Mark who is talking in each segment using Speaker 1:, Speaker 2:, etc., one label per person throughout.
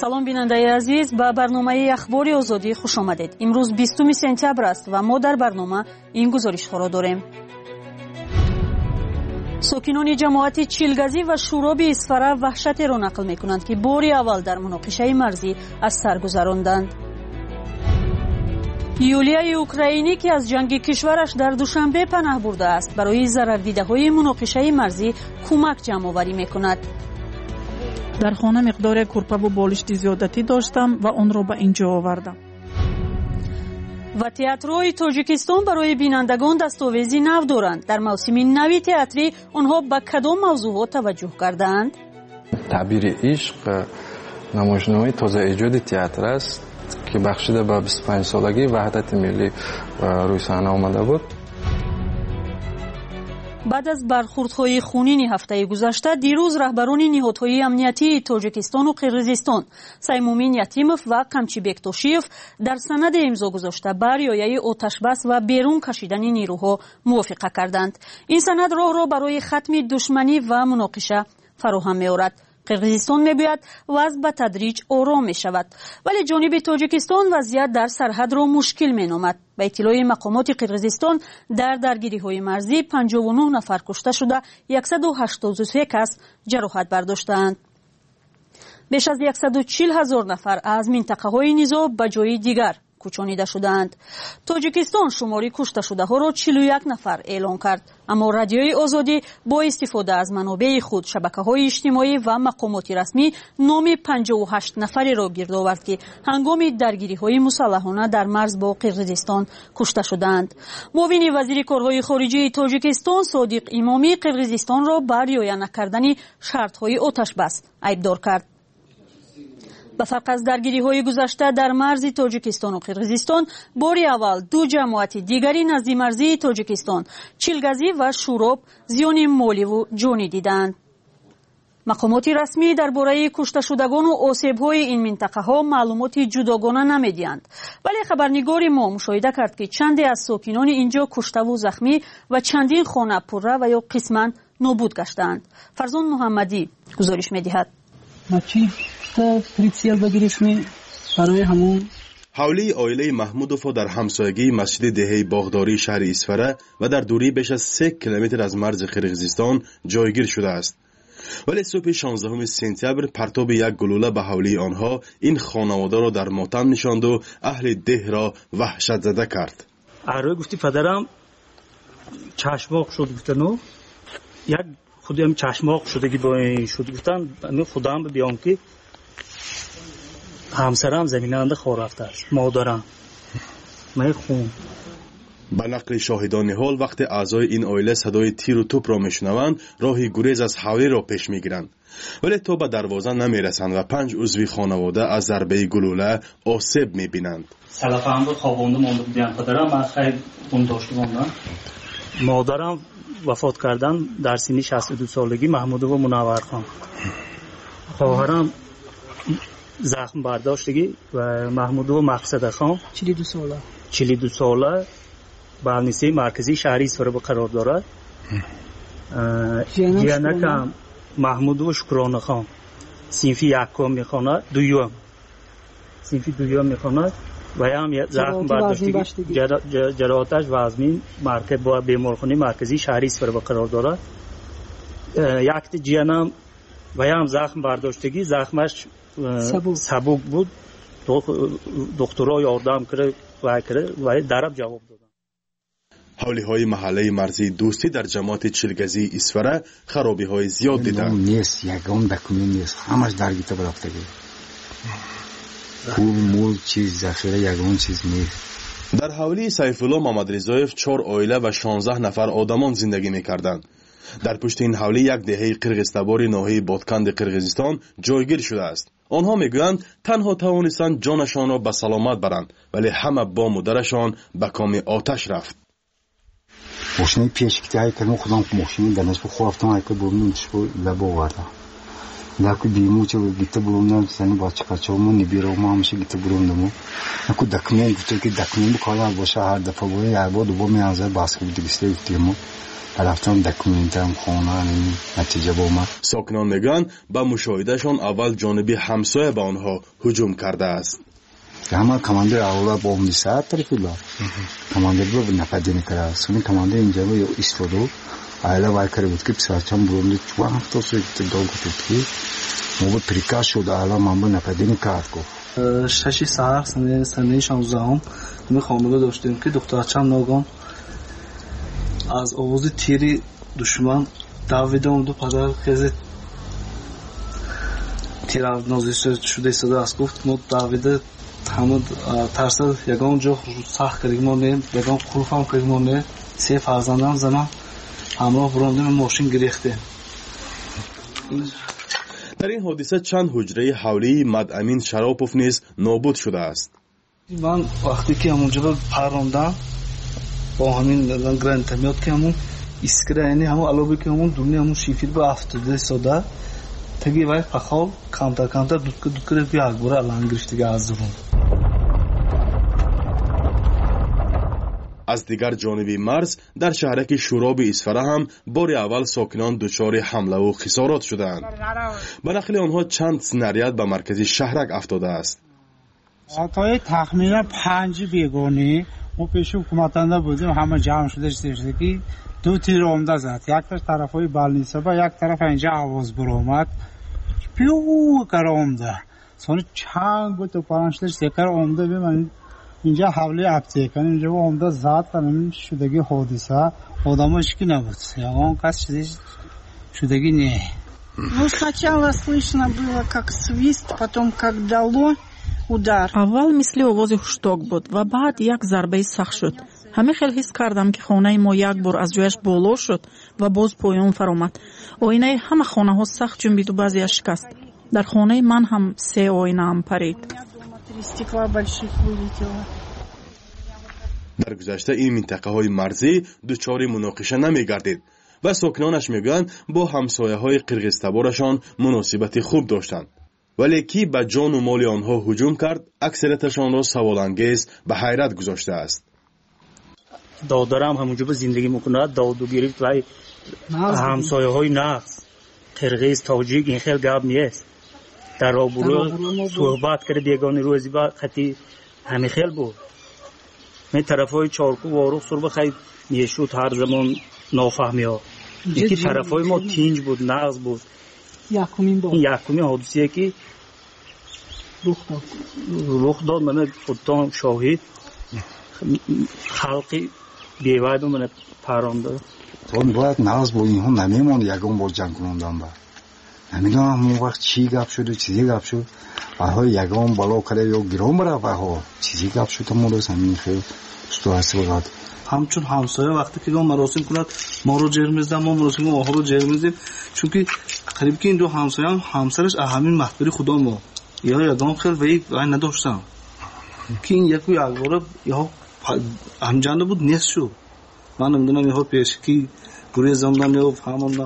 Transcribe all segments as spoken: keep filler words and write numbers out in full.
Speaker 1: салом бинандаи азиз, ба барномаи ахбори озодӣ хуш омадед. имрӯз бистуми сентябр аст ва мо дар барнома ин гузоришҳоро дорем. сокинони ҷамоати чилгазӣ ва шуроби исфара ваҳшатеро нақл мекунанд, ки бори аввал дар муноқишаи марзӣ аз сар гузаронданд. юлияи украинӣ, ки аз ҷанги кишвараш дар душанбе панаҳ бурдааст, барои зарардидаҳои муноқишаи марзӣ кӯмак ҷамъоварӣ мекунад.
Speaker 2: дар хона миқдори курпаву болишти зиёдатӣ доштам ва онро ба ин ҷо овардам.
Speaker 1: ва театрҳои тоҷикистон барои бинандагон дастовези нав доранд. дар мавсими нави театрӣ онҳо ба кадом мавзӯъҳо таваҷҷӯҳ кардаанд?
Speaker 3: таъбири ишқ намоишномаи тозаэҷоди театр аст, ки бахшида ба бисту панҷсолагии ваҳдати миллӣ рӯи саҳна омада буд.
Speaker 1: баъд аз бархурдҳои хунини ҳафтаи гузашта, дирӯз раҳбарони ниҳодҳои амниятии тоҷикистону қирғизистон Саймумин Ятимов ва Қамчибек Тошиев дар санаде имзо гузошта ба риояи оташбас ва берун кашидани нирӯҳо мувофиқа карданд. ин санад роҳро барои хатми душманӣ ва муноқиша фароҳам меорад. қирғизистон мегӯяд вазъ ба тадриҷ ором мешавад, вале ҷониби тоҷикистон вазъият дар сарҳадро мушкил меномад. ба иттилои мақомоти қирғизистон, дар даргириҳои марзӣ панҷову нӯҳ нафар кушта шуда, яксаду ҳаштоду се кас ҷароҳат бардоштаанд. беш аз яксаду чил ҳазор нафар аз минтақаҳои низоъ ба ҷои дигар кӯчонида шудаанд. тоҷикистон шумори кушташудаҳоро чилу як нафар эълон кард, аммо радиои озодӣ бо истифода аз манобеи худ, шабакаҳои иҷтимоӣ ва мақомоти расмӣ номи панҷову ҳашт нафареро гирд овард, ки ҳангоми даргириҳои мусаллаҳона дар марз бо қирғизистон кушта шудаанд. муовини вазири корҳои хориҷии тоҷикистон Содиқ Имомӣ қирғизистонро ба риоя накардани шартҳои оташбас айбдор кард. ба фарқ аз даргириҳои гузашта дар марзи тоҷикистону қирғизистон, бори аввал ду ҷамоати дигари назди марзии тоҷикистон, чилгазӣ ва шуроб, зиёни моливу ҷонӣ диданд. мақомоти расмӣ дар бораи кушташудагону осебҳои ин минтақаҳо маълумоти ҷудогона намедиҳанд, вале хабарнигори мо мушоҳида кард, ки чанде аз сокинони ин ҷо куштаву захмӣ ва чандин хона пурра ва ё қисман нобуд гаштаанд. фарзон муҳаммадӣ гузориш медиҳад.
Speaker 4: ҳавлии оилаи маҳмудовҳо дар ҳамсоягии масҷиди деҳаи боғдории шаҳри исфара ва дар дурии беш аз се километр аз марзи қирғизистон ҷойгир шудааст. вале субҳи шонздаҳуми сентябр партоби як гулӯла ба ҳавлии онҳо ин хонаводаро дар мотам нишонду аҳли деҳро ваҳшатзада кард.
Speaker 5: арӯи гуфти падарам чашмоқ шуд, гуфтану як худам чашмоқ шудагӣ бо ин шуд, гуфтан худам биём ки ҳамсарам заминанда хор рафтааст, модарам май хун.
Speaker 4: ба нақли шоҳидони ҳол, вақте аъзои ин оила садои тиру тӯпро мешунаванд, роҳи гурез аз ҳавлиро пеш мегиранд, вале то ба дарвоза намерасанд ва панҷ узви хонавода аз зарбаи гулӯла осеб мебинанд.
Speaker 5: салафамро хобонда монда будам, падарам аз хай хун дошта мондам. модарам вафот кардан дар синни шасту ду солагӣ, Маҳмудова Мунаввархон. хоҳарам захм бардоштагӣ ва Маҳмудова Мақсадахон чилу ду сола чилу ду сола балнисаи марказии шаҳри Исфара қарор дорад. ҷиянакам Маҳмудова Шукронахон синфи якум мехонад, дуюм синфи дуюм мехонад ва ям захм бардоштагӣ, ҷароҳаташ вазмин, марказ бо беморхонаи марказии шаҳри Исфара қарор дорад. якти ҷиянам ва ям захм бардоштагӣ, захмаш сабук буд, духтуро ёрдам кард ва дараб ҷавоб доданд.
Speaker 4: ҳавлиҳои маҳаллаи марзии дӯстӣ дар ҷамоати чилгазии Исфара харобиҳои зиёд диданд.
Speaker 6: нест, ягон документ нест, ҳамаш даргита барафтагӣ. пул мул чиз захира ягон чиз нест.
Speaker 4: дар ҳавлии Сайфулло Мамадризоев чор оила ва шонздаҳ нафар одамон зиндагӣ мекарданд. дар пушти ин ҳавлӣ як деҳаи қирғизтабори ноҳияи Ботканди Қирғизистон ҷойгир шудааст. онҳо мегӯянд танҳо тавонистанд ҷонашонро ба саломат баранд, вале ҳама бому дарашон ба коми оташ рафт.
Speaker 6: мошини пешкити ҳай кардам, худам мошини данашбу хорафтам ҳай кард бурмин шо лабо вардам. Dacă bimuce gite burundan seni başkaçomu nibiromu hamışı gite burundumu. Aku dakmen gite ki dakmen bu kala boşa her defa bu yer bu bu miyanza baskı bir dikişte yuttiğimu. رفتم دکومنتم خونان نتیجه با ما.
Speaker 4: ساکنان میگن با مشاهدهشان اول جانبی همسایه به آنها هجوم کرده است.
Speaker 6: همه کماندر اولا بمب ساعت طرفیلا. کماندر رو نپدینی کرد. سونی کماندر اینجا رو ایستادو. ailə vay کرده بود که پسرچم برونده چوان هفته سویت دال گفتید که موبا پریکاش شد ailə من با نپدینی کرد گفت.
Speaker 7: ششی ساعت سنه سنه شانزدهم می خانواده داشتیم که دخترچم ناگان از آواز تیری دشمن دویده اومد پدر خیلی تیر نازش شده صدا است گفت ما دویده همه ترسد یگان جا سخت کردیم ما نه یگان خروف هم کردیم ما نه سه فرزندم زمان همراه براندیم ماشین گریخته.
Speaker 4: در این حادثه چند حجره حولی مدامین شراپوف نیز نابود شده است.
Speaker 7: من وقتی که همونجا پراندم با همین گرند میاد که همون اسکره یعنی همون علاوه که همون دنیا همون شیفیر به افتاده ساده تگی وای پخال کامتر کامتر دودک دودک بیاگ بوره الان گرفتگی از درون.
Speaker 4: از دیگر جانبی مرز در شهرک شوراب اسفره هم بار اول ساکنان دچار حمله و خسارات شدند. به نقل آنها چند سناریاد به مرکز شهرک افتاده است.
Speaker 8: تا تخمینا پنج بیگانه ما پیش حکومتنده بودیم همه جمع شده شده که دو تیر عمده زد یک طرف طرفای بالنیسبه یک طرف اینجا آواز برآمد پیو کار عمده سونی چند بود تو پرانشتش سکر عمده بیم اینجا حوله ابتیه کنیم اینجا عمده زد تنمین شدگی حادثه آدمش کی نبود یعنی کس شدگی шудеги не.
Speaker 2: Ну, сначала слышно было как свист, потом как дало удар. аввал мисли овози хушток буд ва баъд як зарбаи сахт шуд. ҳамин хел ҳис кардам ки хонаи мо як бор аз ҷояш боло шуд ва боз поён фаромад. оинаи ҳама хонаҳо сахт ҷунбиду баъзеаш шикаст. дар хонаи ман ҳам се оинаам парид.
Speaker 4: در گذشته این منطقه های مرزی دچار مناقشه نمی گردید و ساکنانش میگویند با همسایه های قرغیزتبارشان مناسبت خوب داشتند. ولی کی به جان و مال آنها هجوم کرد اکثریتشان را سوال انگیز به حیرت گذاشته است.
Speaker 5: دادرم همونجا به زندگی میکنه دادو گرفت و همسایه های نقص قرغیز تاجیک این خیلی گپ نیست. در رابطه صحبت کرد بیگانه روزی با خطی همین خیلی بود. می طرفای چارکو و آروخ سر بخواهید نیشود هر زمان نافهمی ها. یکی طرفای ما تینج بود، نغز بود.
Speaker 2: یکمین بود.
Speaker 5: یکمین حادثیه که
Speaker 2: رخ داد.
Speaker 5: رخ داد من خودتان شاهد خلقی بیواید من پرانده.
Speaker 6: اون باید نغز بود اینها نمیمان یکم با جنگ کنندن با. نمیدونم همون وقت چی گپ شد و چیزی گپ شد. آها یکم بالا کرده یا گیرم برای ها چیزی گپ شد تا مورد همین خیلی استواسته بگاد.
Speaker 7: همچون همسایه وقتی که ما مراسم کند ما رو جر میزدن ما مراسم ما رو جر میزدیم چون که قریب که این دو همسایه هم همسرش همین مخبری خدا ما یا یادم خیلی و یک وای نداشتم که این یکی یک بار یا همجانده بود نیست شد من نمیدونم یه پیش که گروه زندان یا فهماندم.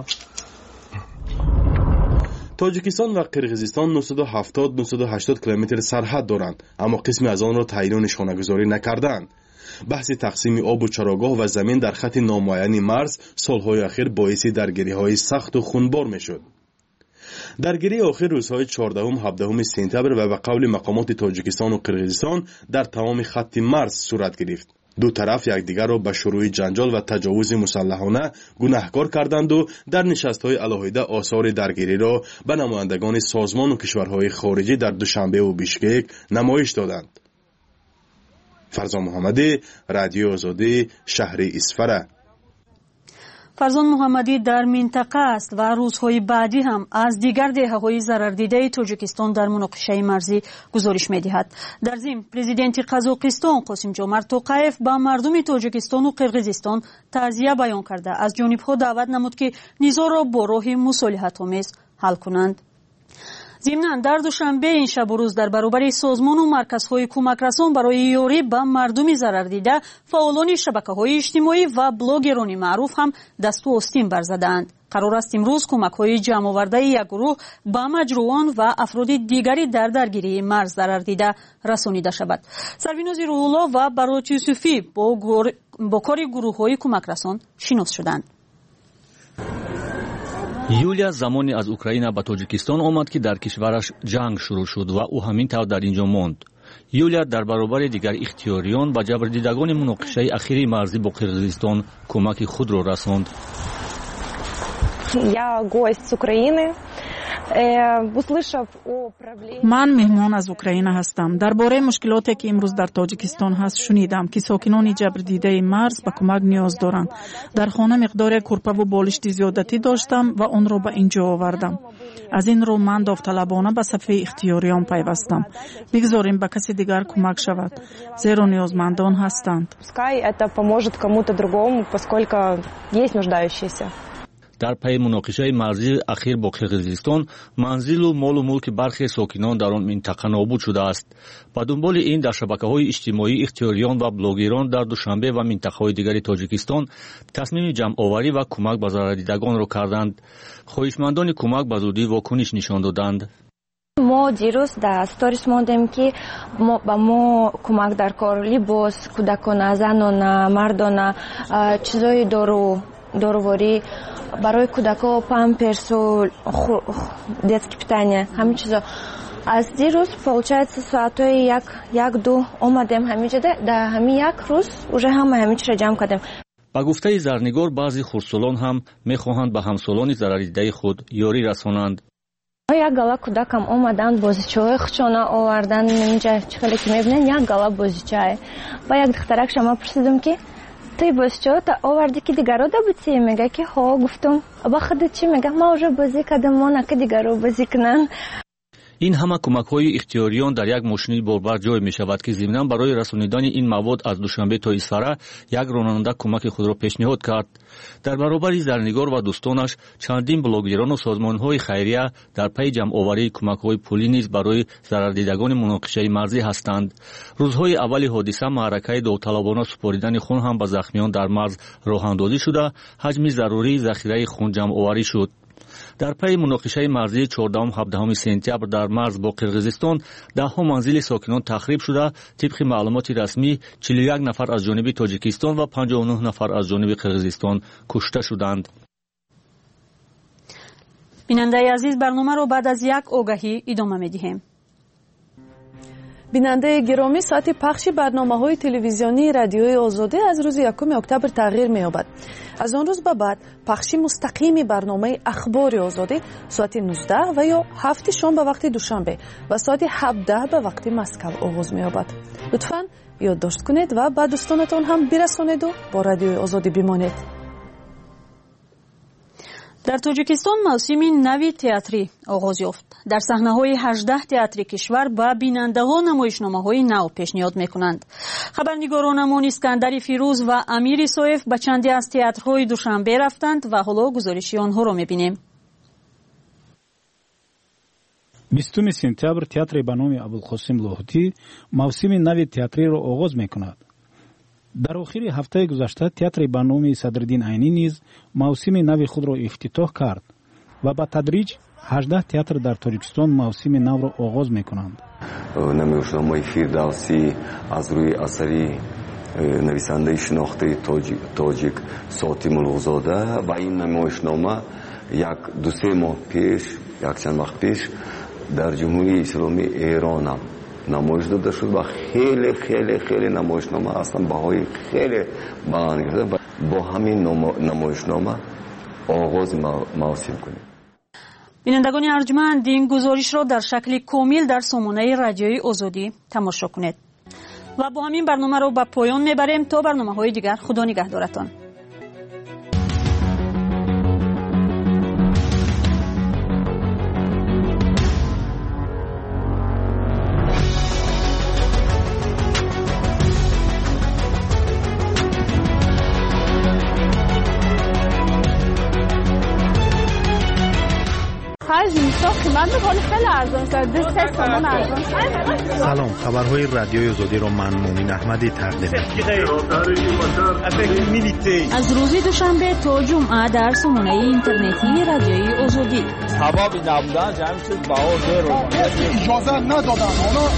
Speaker 4: تاجیکستان و قرغیزستان نهصد و هفتاد نهصد و هشتاد کیلومتر سرحد دارند اما قسمی از آن را تعیین و نشانه‌گذاری نکردند. بحث تقسیم آب و چراگاه و زمین در خط نامعین مرز سالهای اخیر باعث درگیری‌های سخت و خونبار می‌شد. درگیری آخر روزهای چهاردهم هفدهم سپتامبر و به قول مقامات تاجیکستان و قرغیزستان در تمام خط مرز صورت گرفت. دو طرف یکدیگر را به شروع جنجال و تجاوز مسلحانه گناهکار کردند و در نشست‌های علاهیده آثار درگیری را به نمایندگان سازمان و کشورهای خارجی در دوشنبه و بیشکک نمایش دادند. فرزان محمدی، رادیو آزادی، شهر اسفره.
Speaker 1: فرزان محمدی در منطقه است و روزهای بعدی هم از دیگر دهه‌های ضرردیده تاجیکستان در مناقشه مرزی گزارش می‌دهد. در ضمن پرزیدنت قزاقستان قاسم جومرت توقیف با مردم تاجیکستان و قرغیزستان تعزیه بیان کرده از جانب‌ها دعوت نمود که نزاع را با راه مصالحت‌آمیز حل کنند. ضمناً در دوشنبه این شب و روز در برابر سازمان و مرکزهای کمکرسان برای یاری به مردم ضرر دیده فعالان شبکه‌های اجتماعی و بلاگران معروف هم دست و آستین برزدند. قرار است امروز کمک‌های جمع آورده یک گروه به مجروحان و افراد دیگری در درگیری مرز ضرر دیده رسانیده شود. سرویناز روح‌الله و برات یوسفی با, گور... با کار گروه‌های کمکرسان شناس شدند.
Speaker 9: یولیا زمانی از اوکراین به تاجیکستان آمد که در کشورش جنگ شروع شد و او همین طور در اینجا ماند. یولیا در برابر دیگر اختیاریان و جبردیدگان مناقشه اخیری مرزی با قرقیزستان کمک خود را رساند.
Speaker 2: من مهمان از اوکراین هستم. درباره مشکلاتی که امروز در تاجیکستان هست شنیدم که ساکنان جبردیده مرز به کمک نیاز دارند. در خانه مقدار کورپا و بالشت زیادتی داشتم و آن را به اینجا آوردم. از این رو من داوطلبانه به صفحه اختیاریان پیوستم. بگذاریم به کسی دیگر کمک شود، زیرا نیازمندان هستند.
Speaker 9: در پی مناقشه مرزی اخیر با قرقیزستان منزل و مال و ملک برخی ساکنان در آن منطقه نابود شده است. با دنبال این در شبکه‌های اجتماعی اختیاریان و بلاگران در دوشنبه و منطقه‌های دیگر تاجیکستان تصمیم جمع آوری و کمک به ضرردیدگان را کردند. خواهشمندان کمک به زودی واکنش نشان دادند.
Speaker 10: ما دیروز در استوریس موندیم که با ما کمک در کار لباس، کودکان، زنان، مردان، چیزای دارو داروواری برای کودکان، پامپرس و детские питания، همین چیزا. از دیروز получается ساعتای یک یک دو آمدیم همینجا در همین یک روز уже همه همین چیز را جمع کردیم.
Speaker 9: با گفته زرنگار بعضی خردسالان هم میخواهند به همسالان ضرردیده خود یاری رسانند.
Speaker 10: یک گالا کودکم آمدن بازیچه‌های خودشان آوردن اینجا خیلی که میبینن یک گالا بازیچه. با یک دخترک شما پرسیدم که توی بازیچه تا آوردی که دیگر رو دبیتی؟ میگه که ها. گفتم با خودت چی؟ میگه ما уже بازی کردم، ما نکه دیگر رو بازی کنن.
Speaker 9: این همه کمک‌های اختیاریان در یک ماشین باربر جای می‌شود که ضمناً برای رسانیدن این مواد از دوشنبه تا اسفره یک راننده کمک خود را پیشنهاد کرد. در برابر زرنگار و دوستانش چندین بلاگران و سازمان‌های خیریه در پی جمع‌آوری کمک‌های پولی نیز برای ضرردیدگان مناقشه مرزی هستند. روزهای اول حادثه معرکه داوطلبانه سپاریدن خون هم به زخمیان در مرز راه‌اندازی شده، حجم ضروری ذخیره خون جمع‌آوری شد. در پی مناقشه مرزی چهاردهم هفدهم سپتامبر در مرز با قرقیزستان ده ها منزل ساکنان تخریب شده. طبق معلومات رسمی چهل و یک نفر از جانب تاجیکستان و پنجاه و نه نفر از جانب قرقیزستان کشته شدند.
Speaker 1: بیننده عزیز، برنامه را بعد از یک آگهی ادامه می‌دهیم.
Speaker 11: بیننده گرامی، ساعت پخش برنامه‌های تلویزیونی رادیوی آزادی از روز یکم اکتبر تغییر می‌یابد. از آن روز به بعد پخش مستقیم برنامه اخبار آزادی ساعت نوزده و یا هفت شام به وقت دوشنبه و ساعت هفده به وقت مسکو آغاز می‌یابد. لطفاً یادداشت کنید و به دوستانتان هم برسانید و با رادیوی آزادی بمانید.
Speaker 1: در تاجیکستان موسم نوی تئاتری آغاز یافت. در صحنه‌های هجده تئاتر کشور با بیننده‌ها نمایشنامه‌های نو پیشنهاد می‌کنند. خبرنگارانمان اسکندر فیروز و امیر سویف به چندی از تئاترهای دوشنبه رفتند و حالا گزارشی آنها را می‌بینیم.
Speaker 12: بیستم سپتامبر تئاتر به نام ابوالقاسم لاهوتی موسم نوی تئاتری را آغاز می‌کند. در آخر هفته گذشته تئاتر به نام صدرالدین عینی نیز موسم نو خود را افتتاح کرد و با تدریج هجده تئاتر در تاجیکستان موسم نو را آغاز می‌کنند.
Speaker 13: نمایشنامه فیردوسی از روی اثری نویسنده شناخته تاجیک, تاجیک ساتی ملغزاده و این نمایشنامه یک دو سه ماه پیش یک چند وقت پیش در جمهوری اسلامی ایران هم نمایش داده شد و خیلی خیلی خیلی نمایشنامه اصلا بهای خیلی بلند گرفته. با همین نمایشنامه آغاز موسم کنیم.
Speaker 1: بینندگان ارجمند، این گزارش را در شکل کامل در سامانه رادیوی آزادی تماشا کنید. و با همین برنامه را به پایان میبریم. تا برنامه‌های دیگر، خدا نگهدارتان.
Speaker 11: هر انسان
Speaker 14: قیمت میکنه خیلی ارزان شده سه تومن ارزان.
Speaker 15: سلام، خبرهای رادیوی آزادی را من مومین احمدی تقدیم می‌کنم.
Speaker 1: از روز دوشنبه تا جمعه در سامانه اینترنتی رادیوی آزادی.
Speaker 16: حبابی نبودن جمع شد باور رو
Speaker 17: اجازه ندادن.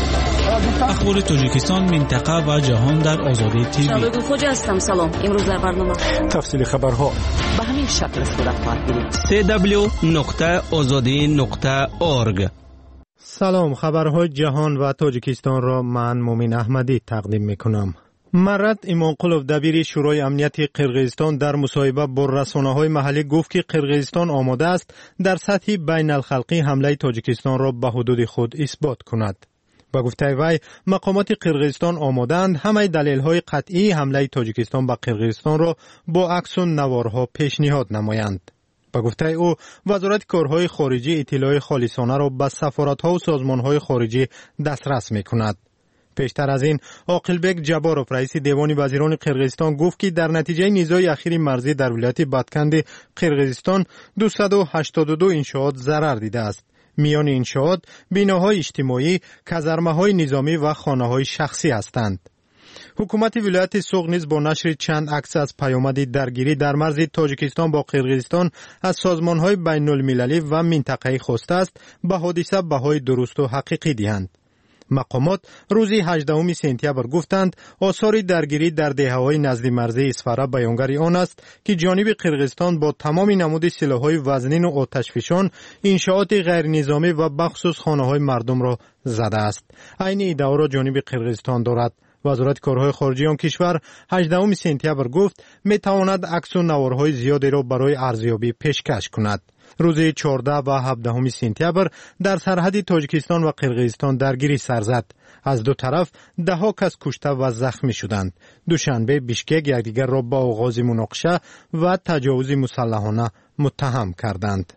Speaker 12: اخبار تاجیکستان، منطقه و جهان در آزادی تیوی.
Speaker 18: شبگو خوجا هستم. سلام. امروز در برنامه
Speaker 15: تفصیل خبرها
Speaker 18: به همین شکل صورت خواهد گرفت.
Speaker 19: سی دبلیو نقطه آزادی نقطه اورگ.
Speaker 15: سلام، خبرهای جهان و تاجیکستان را من مومین احمدی تقدیم میکنم. مرد ایمانقلوف دبیر شورای امنیتی قرقیزستان در مصاحبه با رسانه‌های محلی گفت که قرقیزستان آماده است در سطح بین الخلقی حمله تاجیکستان را به حدود خود اثبات کند. با گفته وی مقامات قرقیزستان آماده‌اند همه دلایل قطعی حمله تاجیکستان به قرقیزستان را با عکس و نوارها پیشنهاد نمایند. با گفته او وزارت کارهای خارجی اطلاع خالصانه را به سفارت‌ها و سازمان‌های خارجی دسترس می‌کند. پیشتر از این عاقلبک جباروف رئیس دیوان وزیران قرقیزستان گفت که در نتیجه نزاع اخیر مرزی در ولایت بدکند قرقیزستان دویست و هشتاد و دو انشاءات ضرر دیده است. میان انشاءات بناهای اجتماعی، کازارمه‌های نظامی و خانه‌های شخصی هستند. حکومت ولایت سوغ نیز با نشر چند عکس از پیامد درگیری در مرز تاجیکستان با قرقیزستان از سازمان‌های بین‌المللی و منطقه‌ای خواسته است به حادثه بهای درست و حقیقی دهند. مقامات روز هجدهم سپتامبر گفتند آثار درگیری در دهه‌های نزد مرزی اسفره بیانگر آن است که جانب قرقیزستان با تمام نمود سلاح‌های وزنین و آتشفشان انشاءات غیر نظامی و بخصوص خانه‌های مردم را زده است. عین ادعا را جانب قرقیزستان دارد. وزارت کارهای خارجه آن کشور هجدهم سپتامبر گفت می‌تواند عکس و نوارهای زیادی را برای ارزیابی پیشکش کند. روز چهاردهم و هفدهم سپتامبر در سرحد تاجیکستان و قرقیزستان درگیری سر زد. از دو طرف ده ها کس کشته و زخمی شدند. دوشنبه بیشکک یکدیگر را با آغاز مناقشه و تجاوز مسلحانه متهم کردند.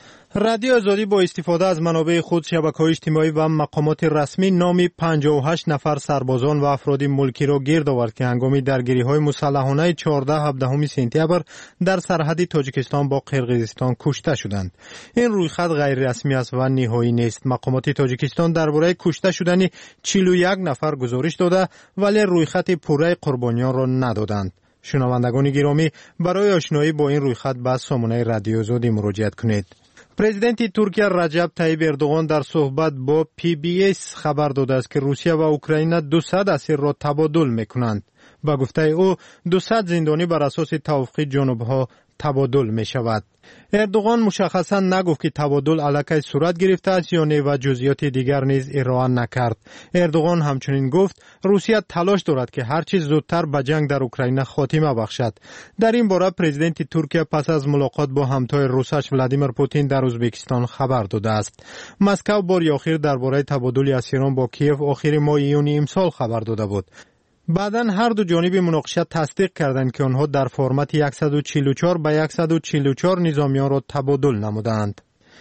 Speaker 15: رادیو آزادی با استفاده از منابع خود، شبکه‌های اجتماعی و مقامات رسمی نام پنجاه و هشت نفر سربازان و افراد ملکی را گرد آورد که هنگام درگیری‌های مسلحانه چهاردهم و هفدهم سپتامبر در سرحد تاجیکستان با قرقیزستان کشته شدند. این رویخط غیر رسمی است و نهایی نیست. مقامات تاجیکستان درباره کشته شدن چهل و یک نفر گزارش داده ولی رویخط پوره قربانیان را ندادند. شنوندگان گرامی، برای آشنایی با این رویخط به سامانه رادیو آزادی مراجعه کنید. پرزیدنت ترکیه رجب طیب اردوغان در صحبت با پی بی اس خبر داده است که روسیه و اوکراین دویست اسیر را تبادل میکنند. با گفته او دویست زندانی بر اساس توافق جنوبها تبادل می شود. اردوغان مشخصا نگفت که تبادل علیکی صورت گرفته است یا نه و جزئیات دیگر نیز ارائه نکرد. اردوغان همچنین گفت روسیه تلاش دارد که هر چیز زودتر به جنگ در اوکراین خاتمه بخشد. در این باره پرزیدنت ترکیه پس از ملاقات با همتای روسش ولادیمیر پوتین در ازبکستان خبر داده است. مسکو بار اخیر درباره تبادل اسیران با کیف آخر ماه یونی امسال خبر داده بود. بعداً هر دو جانب مناقشه تصدیق کردند که آنها در فرمت صد و چهل و چهار به صد و چهل و چهار نظامیان را تبادل نمودند.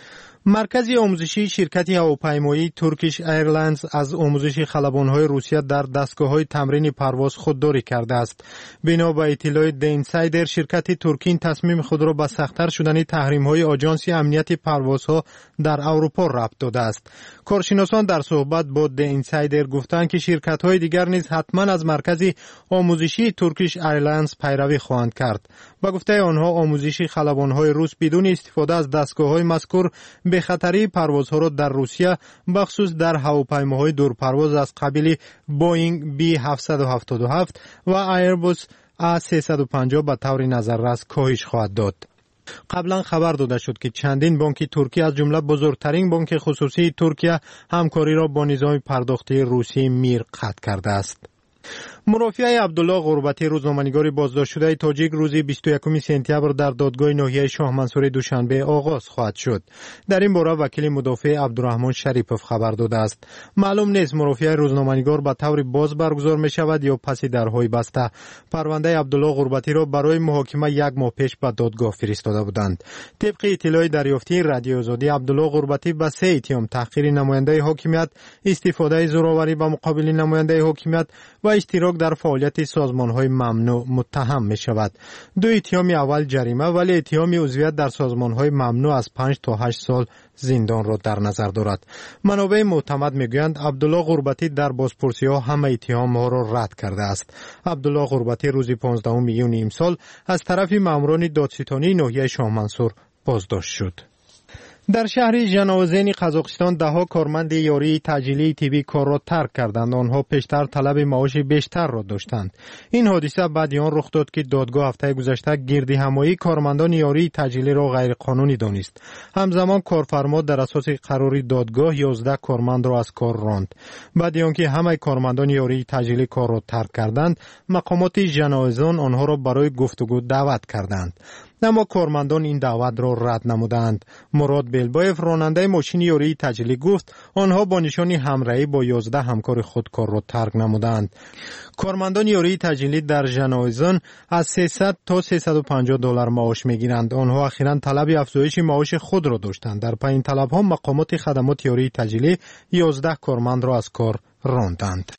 Speaker 15: مرکز آموزشی شرکت هواپیمایی ترکیش ایرلاینز از آموزش خلبان‌های روسیه در دستگاه‌های تمرین پرواز خودداری کرده است. بنا به اطلاع د اینسایدر، شرکت ترکی تصمیم خود را به سخت‌تر شدن تحریم‌های آژانس امنیت پروازها در اروپا ربط داده است. کارشناسان در صحبت با د اینسایدر گفتند که شرکت‌های دیگر نیز حتما از مرکز آموزشی ترکیش ایرلاینز پیروی خواهند کرد. با گفته آنها آموزش خلبان‌های روس بدون استفاده از دستگاه‌های مذکور به خطری پروازها را در روسیه بخصوص در هواپیماهای دورپرواز از قبیل بوئینگ بی هفتصد و هفتاد و هفت و ایربوس ای سیصد و پنجاه به طور نظررس کاهش خواهد داد. قبلا خبر داده شد که چندین بانک ترکیه از جمله بزرگترین بانک خصوصی ترکیه همکاری را با نظام پرداختی روسی میر قطع کرده است. مرافعه عبدالله غربتی، روزنامه‌نگار بازداشت شده تاجیک، روز بیست و یکم سپتامبر در دادگاه ناحیه شاه منصور دوشنبه آغاز خواهد شد. در این باره وکیل مدافع عبدالرحمن شریپوف خبر داده است. معلوم نیست مرافعه روزنامه‌نگار به طور باز برگزار می شود یا پس درهای بسته. پرونده عبدالله غربتی را برای محاکمه یک ماه پیش به دادگاه فرستاده بودند. طبق اطلاع دریافتی رادیو آزادی، عبدالله غربتی به سه اتهام تحقیر نماینده حاکمیت، استفاده زوراوری به مقابل نماینده حاکمیت و اشتراک اشتراک در فعالیت سازمان‌های ممنوع متهم می‌شود. دو اتهام اول جریمه ولی اتهام عضویت در سازمان‌های ممنوع از پنج تا هشت سال زندان را در نظر دارد. منابع معتمد میگویند عبدالله غربتی در بازپرسی‌ها همه اتهام‌ها را رد کرده است. عبدالله غربتی روز پانزدهم میلیون امسال از طرف ماموران دادستانی ناحیه شاه منصور بازداشت شد. در شهر ژناوزن قزاقستان دهها کارمند یاری تعجیلی طبی کار را ترک کردند. آنها پیشتر طلب معاش بیشتر را داشتند. این حادثه بعد آن رخ داد که دادگاه هفته گذشته گردهمایی کارمندان یاری تعجیلی را غیر قانونی دانست. همزمان کارفرما در اساس قرار دادگاه یازده کارمند را از کار راند. بعد آنکه همه کارمندان یاری تعجیلی کار را ترک کردند، مقامات ژناوزن آنها را برای گفتگو دعوت کردند. اما کارمندان این دعوت را رد نمودند. مراد بیلبایف راننده ماشین یاری تعجیلی گفت آنها با نشان همراهی با یازده همکار خود کار را ترک نمودند. کارمندان یاری تعجیلی در ژناوزن از سیصد تا سیصد و پنجاه دلار معاش میگیرند. آنها اخیراً طلب افزایش معاش خود را داشتند. در پایین طلب ها مقامات خدمات یاری تعجیلی یازده کارمند را از کار راندند.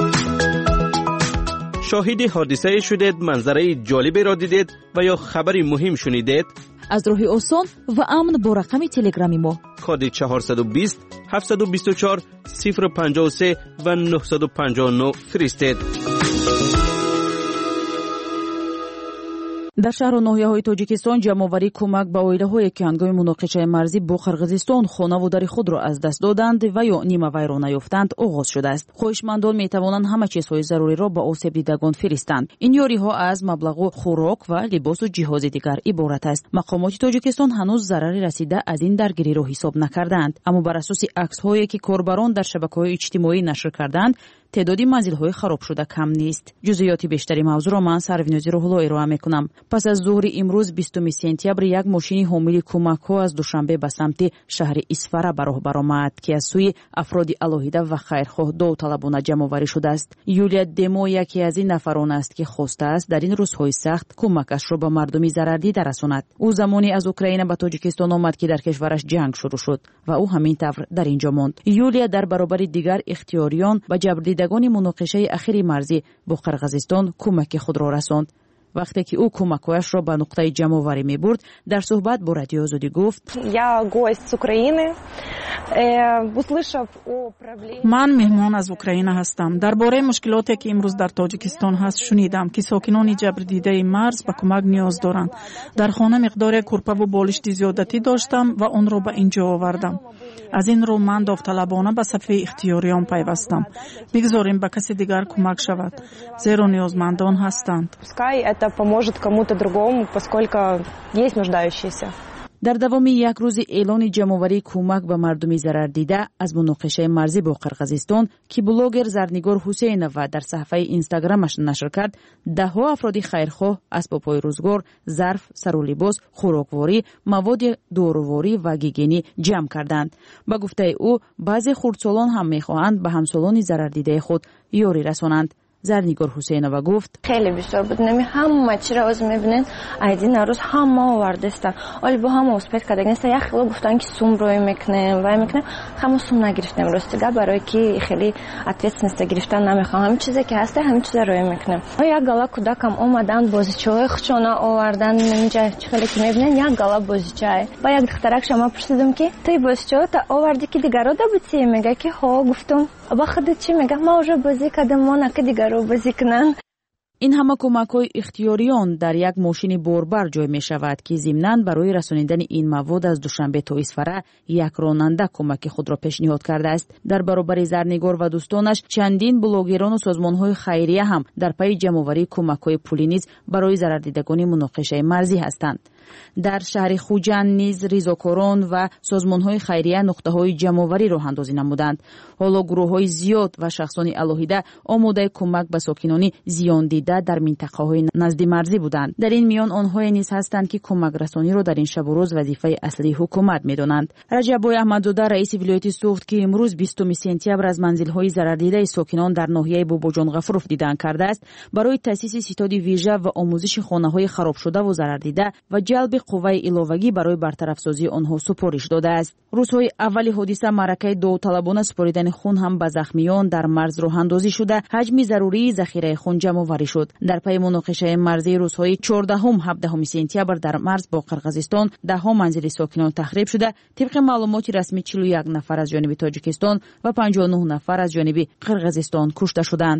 Speaker 19: شاهد حادثه شدید، منظره جالبی را دیدید و یا خبری مهم شنیدید؟
Speaker 18: از راه آسان و امن با رقم تلگرامی ما
Speaker 19: کد چهارصد و بیست هفتصد و بیست و چهار صفر پنجاه و سه و نهصد و پنجاه و نه فرستید.
Speaker 18: در شهر و ناحیه‌های تاجیکستان جمع‌آوری کمک به اویله‌هایی که هنگام مناقشه مرزی با قرغیزستان خانه و در خود را از دست دادند و یا نیمه ویرانه یافتند آغاز شده است. خواهشمندان می‌توانند همه چیزهای ضروری را به آسیب دیدگان فرستند. این یاری‌ها از مبلغ خوراک و لباس و جهاز دیگر عبارت است. مقامات تاجیکستان هنوز ضرری رسیده از این درگیری را حساب نکردند، اما بر اساس عکس‌هایی که کاربران در شبکه‌های اجتماعی نشر کردند تعدادی منزل‌های خراب شده کم نیست. جزئیات بیشتری موضوع را من سروینازی روح‌الله ارائه می‌کنم. پس از ظهر امروز بیستم سپتامبر یک ماشین حامل کمک‌ها از دوشنبه به سمت شهر اسفره به راه برآمد که از سوی افراد الهیده و خیرخواه داوطلبانه جمع‌آوری شده است. یولیا دمو یکی از این نفران است که خواسته است در این روزهای سخت کمکش را به مردمی ضرردیده رساند. او زمانی از اوکراین به تاجیکستان آمد که در کشورش جنگ شروع شد و او همین طور در اینجا ماند. یولیا در برابر دیگر اختیاریان و جبردیدگان مناقشه اخیر مرزی با قرغیزستان کمک خود را رساند. وقتی که او کمک‌هایش را به نقطه جمع‌آوری می‌برد، در صحبت با رادیو آزادی گفت:
Speaker 2: من مهمان از اوکراین هستم. درباره مشکلاتی که امروز در تاجیکستان هست شنیدم که ساکنان جبردیده مرز به کمک نیاز دارند. در خانه مقدار کورپه و بالشت زیادتی داشتم و آن را به اینجا آوردم. از این رو من داوطلبانه به صف اختیاریان پیوستم. بگذاریم به کسی دیگر کمک شود، زیرا نیازمندان هستند.
Speaker 18: در دوام یک روز اعلان جمع‌آوری کمک به مردمی ضرر دیده از مناقشه مرزی با قرغیزستان که بلاگر زرنگار حسینова در صفحه اینستاگرامش نشر کرد، ده ها افراد خیرخواه اسباب‌های روزگار، ظرف، سر و لباس، خوراکواری، مواد داروواری و گیگینی جمع کردند. با گفته او بعضی خردسالان هم می‌خواهند به همسالان ضرر دیده خود یاری رسانند. زرنگار حسینова گفت:
Speaker 10: خیلی بیشتر بود. نمی همه چی را از میبینین از این روز همه آورده استن. ولی با همه اسپیت کردن است. یک خیلی گفتن که سوم روی میکنه و میکنه. همه سوم نگرفتیم راستگاه برای که خیلی اتویسنست گرفتن نمیخوام. همین چیزی که هسته همین چیزا روی میکنه. و یک گلا کودکم اومدن بازیچه‌های خودشون آوردن. نمی‌جای خیلی که میبینن یک گلا بازیچه. و یک دخترک شما پرسیدم که تو بازیچه تا آوردی که دیگه رو دبوتی؟ میگه که ها. گفتم با خودت چی؟ میگه ما вже بازی کردم ما نه که دیگه رو بازی کنن.
Speaker 18: این همه کمک‌های اختیاریان در یک ماشین باربر جای می شود که ضمناً برای رسانیدن این مواد از دوشنبه تا اسفره یک راننده کمک خود را پیشنهاد کرده است. در برابر زرنگار و دوستانش چندین بلاگران و سازمان‌های خیریه هم در پی جمع‌آوری کمک‌های پولی نیز برای ضرردیدگان مناقشه مرزی هستند. در شهر خوجند نیز ریزاکاران و سازمان‌های خیریه نقطه‌های جمع‌آوری راه اندازی نمودند. حالا گروه‌های زیاد و شخصان الهیده آماده کمک به ساکنان زیان دیده در منطقه‌های نزد مرزی بودند. در این میان آنها نیز هستند که کمک رسانی را در این شب و روز وظیفه اصلی حکومت می‌دانند. رجب احمدزاده رئیس ولایت سوخت که امروز بیستم سپتامبر از منزل‌های ضرردیده ساکنان در ناحیه باباجان غفورov دیدن کرده است، برای تأسیس ستاد ویژه و آموزش خانه‌های خراب شده و ضرردیده و ҷалби қувваи иловагӣ барои бартарафсозии онҳо супориш додааст. рӯзҳои аввали ҳодиса маъракаи довталабона супоридани хун ҳам ба захмиён дар марз роҳандозӣ шуда, ҳаҷми зарурии захираи хун ҷамъоварӣ шуд. дар пайи муноқишаи марзии рӯзҳои чордаҳум ҳабдаҳуми сентябр дар марз бо қирғизистон даҳҳо манзили сокинон тахриб шуда, тибқи маълумоти расмӣ чилу як нафар аз ҷониби тоҷикистон ва панҷоҳу нӯҳ нафар аз ҷониби қирғизистон кушта шуданд.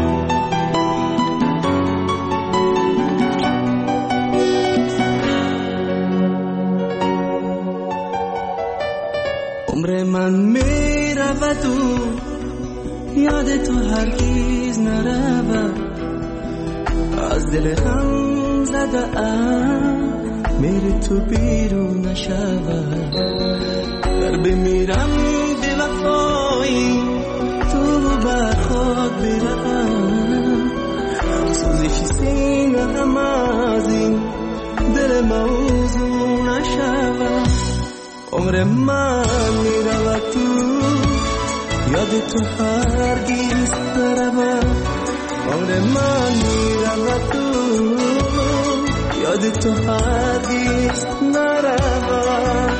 Speaker 20: عمر من میرود و یاد تو هرگز نرود از دل غم زده ام میری تو بیرون نشود در بمیرم بی وفایی تو بر خود بروم سوزش سینه هم از این دل موضوع نشود عمر من میرود تو یاد تو هرگز نرود عمر من میرود تو یاد تو هرگز نرود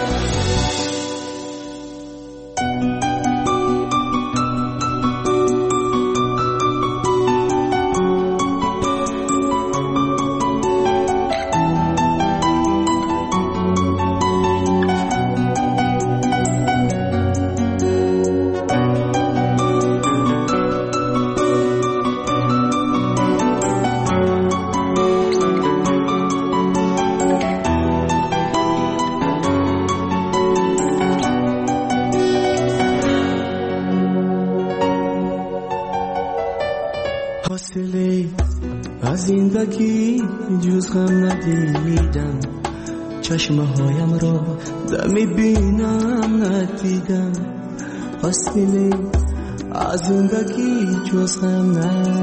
Speaker 20: از زندگی جز غم ندیدم چشمه هایم را دمی بینم ندیدم حاصله از زندگی جز غم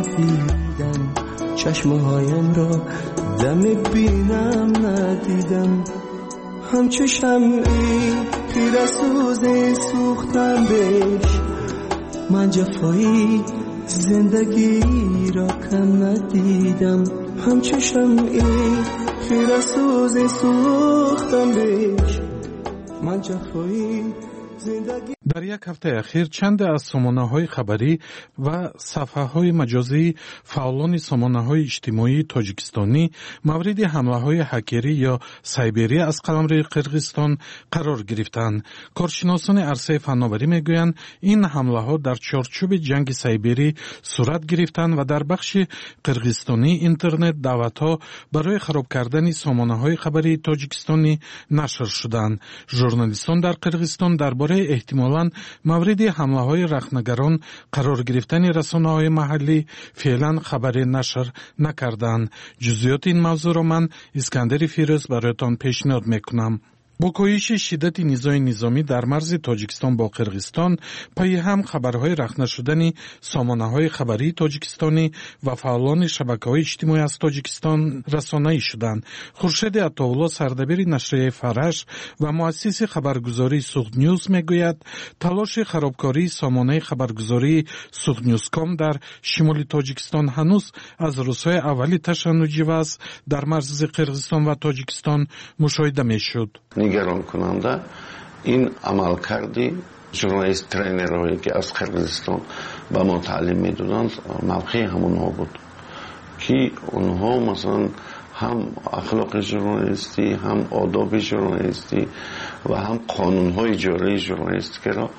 Speaker 20: ندیدم چشمه هایم را دمی بینم ندیدم همچو شمعی خیره سوزی سوختم بهش من جفایی زندگی را کم ندیدم همچو شمعی خیره سوزی سوختم بهش من جفایی زندگی.
Speaker 15: дар як ҳафтаи ахир чанде аз сомонаҳои хабарӣ ва сафҳаҳои маҷозии фаъолони сомонаҳои иҷтимоии тоҷикистонӣ мавриди ҳамлаҳои ҳакерӣ ё сайберӣ аз қаламрӯи қирғизистон қарор гирифтанд. коршиносони арсаи фанноварӣ мегӯянд, ин ҳамлаҳо дар чорчӯби ҷанги сайберӣ сурат гирифтанд ва дар бахши қирғизистонии интернет даъватҳо барои хароб кардани сомонаҳои хабарии тоҷикистонӣ нашр шуданд. журналистон дар қирғизистон дар бораи эҳтимолан мавриди ҳамлаҳои рахнагарон қарор гирифтани расонаҳои маҳаллӣ феълан хабаре нашр накарданд. ҷузъиёти ин мавзӯъро ман Искандари Фирӯз бароятон пешниҳод мекунам. бо коҳиши шиддати низои низомӣ дар марзи тоҷикистон бо қирғизистон пайи ҳам хабарҳои рахна шудани сомонаҳои хабарии тоҷикистонӣ ва фаъолони шабакаҳои иҷтимоӣ аз тоҷикистон расонаӣ шуданд. хуршеди атоулло, сардабири нашрияи фараш ва муассиси хабаргузории Суғднюз мегӯяд, талоши харобкории сомонаи хабаргузории Суғднюзком дар шимоли тоҷикистон ҳанӯз аз рӯзҳои аввали ташаннуҷи ваз дар марзи қирғизистон ва тоҷикистон мушоҳида мешуд.
Speaker 21: نگران کننده این عمل کردی ژورنالیست ترینرهایی که از قرقیزستان به ما تعلیم میدادند موقع همونها بود که اونها مثلا هم اخلاق ژورنالیستی هم آداب ژورنالیستی و هم قانونهای جاری ژورنالیستی را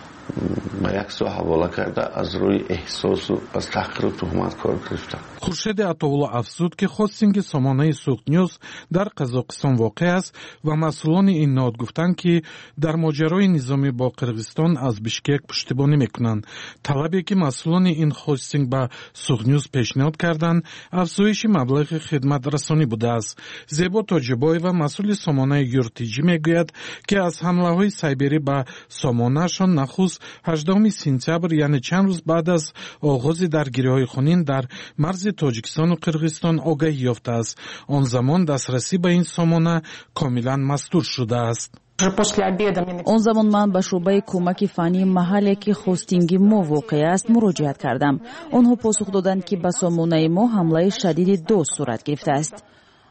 Speaker 21: به یک سو حواله کرده از روی احساس و از تحقیر و تهمت کار گرفتن.
Speaker 15: خورشید عطاالله افزود که خواستینگ سامانه سوغدنیوز در قزاقستان واقع است و مسئولان این نهاد گفتند که در ماجرای نظامی با قرقیزستان از بیشکک پشتیبانی میکنند. طلبی که مسئولان این خواستینگ به سوغدنیوز پیشنهاد کردند افزایش مبلغ خدمت رسانی بوده است. زیبا تاجبای و مسئول سامانه یورتیجی میگوید که از حمله های سایبری به سامانهشان نخست هجدهم سپتامبر یعنی چند روز بعد از آغاز درگیری‌های خونین در مرز تاجیکستان و قرقیزستان آگاهی یافته است. آن زمان دسترسی به این سامانه کاملا مسدود شده است.
Speaker 18: он замон ман ба шӯъбаи кӯмаки фании маҳалле ки хостинги мо воқеъ аст муроҷиат кардам. онҳо посух доданд ки ба сомонаи мо ҳамлаи шадиди доз сурат гирифтааст.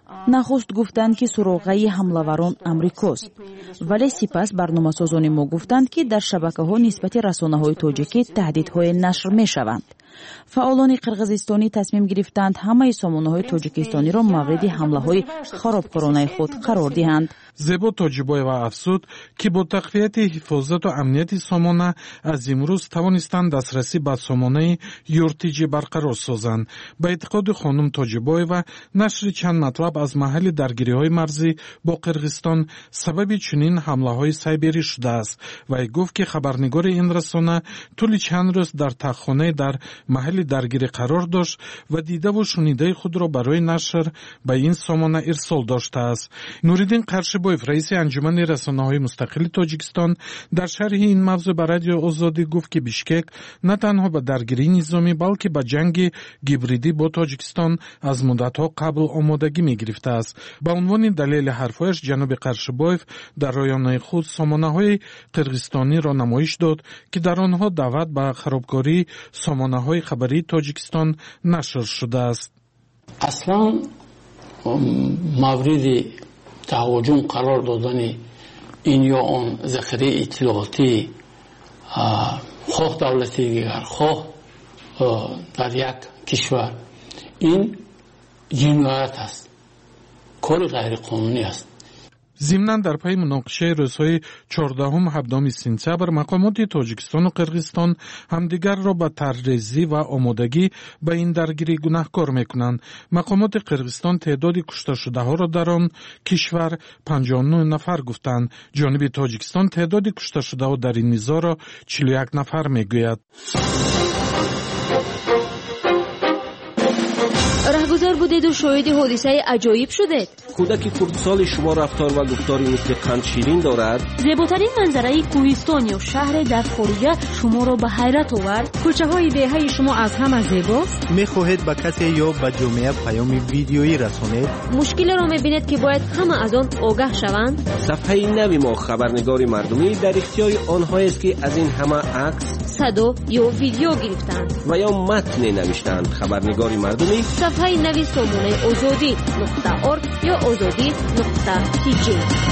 Speaker 18: нахуст гуфтанд ки суроғаи ҳамлаварон амрикост, вале сипас барномасозони мо гуфтанд ки дар шабакаҳо нисбати расонаҳои тоҷикӣ таҳдидҳое нашр мешаванд. фаъолони қирғизистонӣ тасмим гирифтанд ҳамаи сомонаҳои тоҷикистониро мавриди ҳамлаҳои харобкоронаи худ қарор диҳанд.
Speaker 3: зебо тоҷибоева афзуд ки бо тақвияти ҳифозату амнияти сомона аз имрӯз тавонистанд дастрасӣ ба сомонаи юртиҷӣ барқарор созанд. ба эътиқоди хонум тоҷибоева нашри чанд матлаб аз маҳалли даргириҳои марзӣ бо қирғизистон сабаби чунин ҳамлаҳои сайберӣ шудааст. вай гуфт ки хабарнигори ин расона тӯли чанд рӯз дар таххонаи дар маҳалли даргирӣ қарор дошт ва дидаву шунидаи худро барои нашр ба ин сомона ирсол доштааст. нуриддин қаршибоев раиси анҷумани расонаҳои мустақили тоҷикистон дар шарҳи ин мавзӯъ ба радиои озодӣ гуфт ки бишкек на танҳо ба даргирии низомӣ балки ба ҷанги гибридӣ бо тоҷикистон аз муддатҳо қабл омодагӣ мегирифтааст. ба унвони далели ҳарфҳояш ҷаноби қаршибоев дар роёнаи худ сомонаҳои қирғизстониро намоиш дод ки дар онҳо даъват ба харобкории сомонаҳои хабарии тоҷикистон нашр шудааст.
Speaker 22: аслан мавриди таҳоҷум қарор додани ин ё он захираи иттилоотӣ хоҳ давлати дигар хоҳ дар як кишвар ин ҷиноят аст, кори ғайриқонунӣ аст.
Speaker 3: зимнан дар пайи муноқишаи рӯзҳои чордаҳум ҳабдуми сентябр мақомоти тоҷикистону қирғизистон ҳамдигарро ба таррезӣ ва омодагӣ ба ин даргирӣ гунаҳкор мекунанд. мақомоти қирғизистон теъдоди кушташудаҳоро дар он кишвар панҷоҳу нӯҳ нафар гуфтанд. ҷониби тоҷикистон теъдоди кушташудаҳо дар ин низоъро чилу як нафар мегӯяд.
Speaker 23: раҳгузар будеду шоҳиди ҳодисаи аҷоиб шудед.
Speaker 19: кӯдаки курдсоли шумо рафтор ва гуфтори мисли қандширин дорад.
Speaker 23: зеботарин манзараи кӯҳистон ё шаҳре дар хориҷа шуморо ба ҳайрат овард. кӯчаҳои деҳаи шумо аз ҳама зебост.
Speaker 15: мехоҳед ба касе ё ба ҷомеа паёми видеоӣ расонед.
Speaker 23: мушкилеро мебинед ки бояд ҳама аз он огаҳ шаванд.
Speaker 19: сафҳаи нави мо хабарнигори мардумӣ дар ихтиёри онҳоест ки аз ин ҳама акс,
Speaker 23: садо ё видео гирифтанд
Speaker 19: ва ё матне навиштанд. хабарнигори мардумӣ
Speaker 23: сафҳаи нави сомонаи озодӣ нуқта орг ё озодӣ нуқта тиҷи.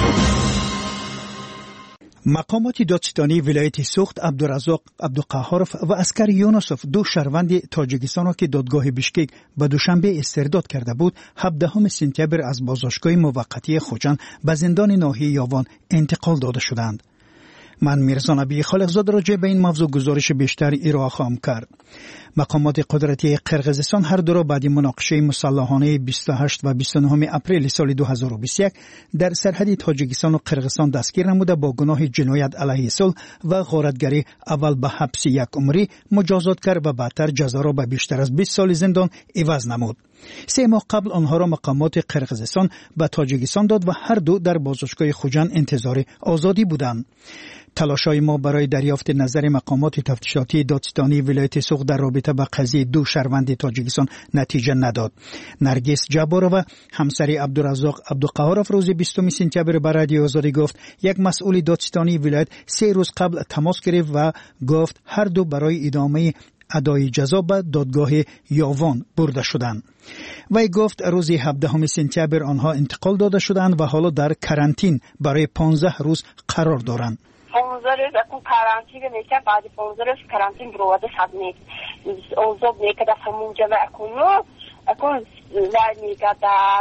Speaker 24: мақомоти додистони вилояти Суғд Абдуразоқ Абдуқаҳоров ва Аскар Юнусов ду шаҳрванди Тоҷикистонро ки додгоҳи Бишкек ба душанбе истирдод карда буд, ҳабдаҳуми сентябр аз боздоштгоҳи муваққатии Хуҷанд ба зиндони ноҳияи Ёвон интиқол дода шуданд. من میرزا نبی خالقزاده راجع به این موضوع گزارش بیشتر ارائه خواهم کرد. مقامات قدرتی قرقیزستان هر دو را بعد مناقشه مسلحانه بیست و هشت و بیست و نه اپریل سال دو هزار و بیست و یک در سرحد تاجیکستان و قرقیزستان دستگیر نموده با گناه جنایت علیه صلح و غارتگری اول به حبس یک عمری مجازات کرد و بعدتر جزا را به بیشتر از بیست سال زندان عوض نمود. سه ماه قبل آنها را مقامات قرقیزستان به تاجیکستان داد و هر دو در بازداشتگاه خوجند انتظار آزادی بودند. تلاش‌های ما برای دریافت نظر مقامات تفتیشاتی دادستانی ولایت سوغد در رابطه با قضیه دو شهروند تاجیکستان نتیجه نداد. نرگس جبارова همسر عبدالرزاق عبدالقهارov روز بیستم سپتامبر به رادیو آزادی گفت یک مسئول دادستانی ولایت سه روز قبل تماس گرفت و گفت هر دو برای ادامه ادای جزا به دادگاه یاوان برده شدند. وی گفت روز هفدهم سپتامبر آنها انتقال داده شدند و حالا در کرانتین برای پانزده روز قرار دارند.
Speaker 25: پانزده روز اون کرانتین میشه، بعد پانزده روز کرانتین بروده شد نیست. اوضاع میکرد همونجا و اکنو اکن زر میکرد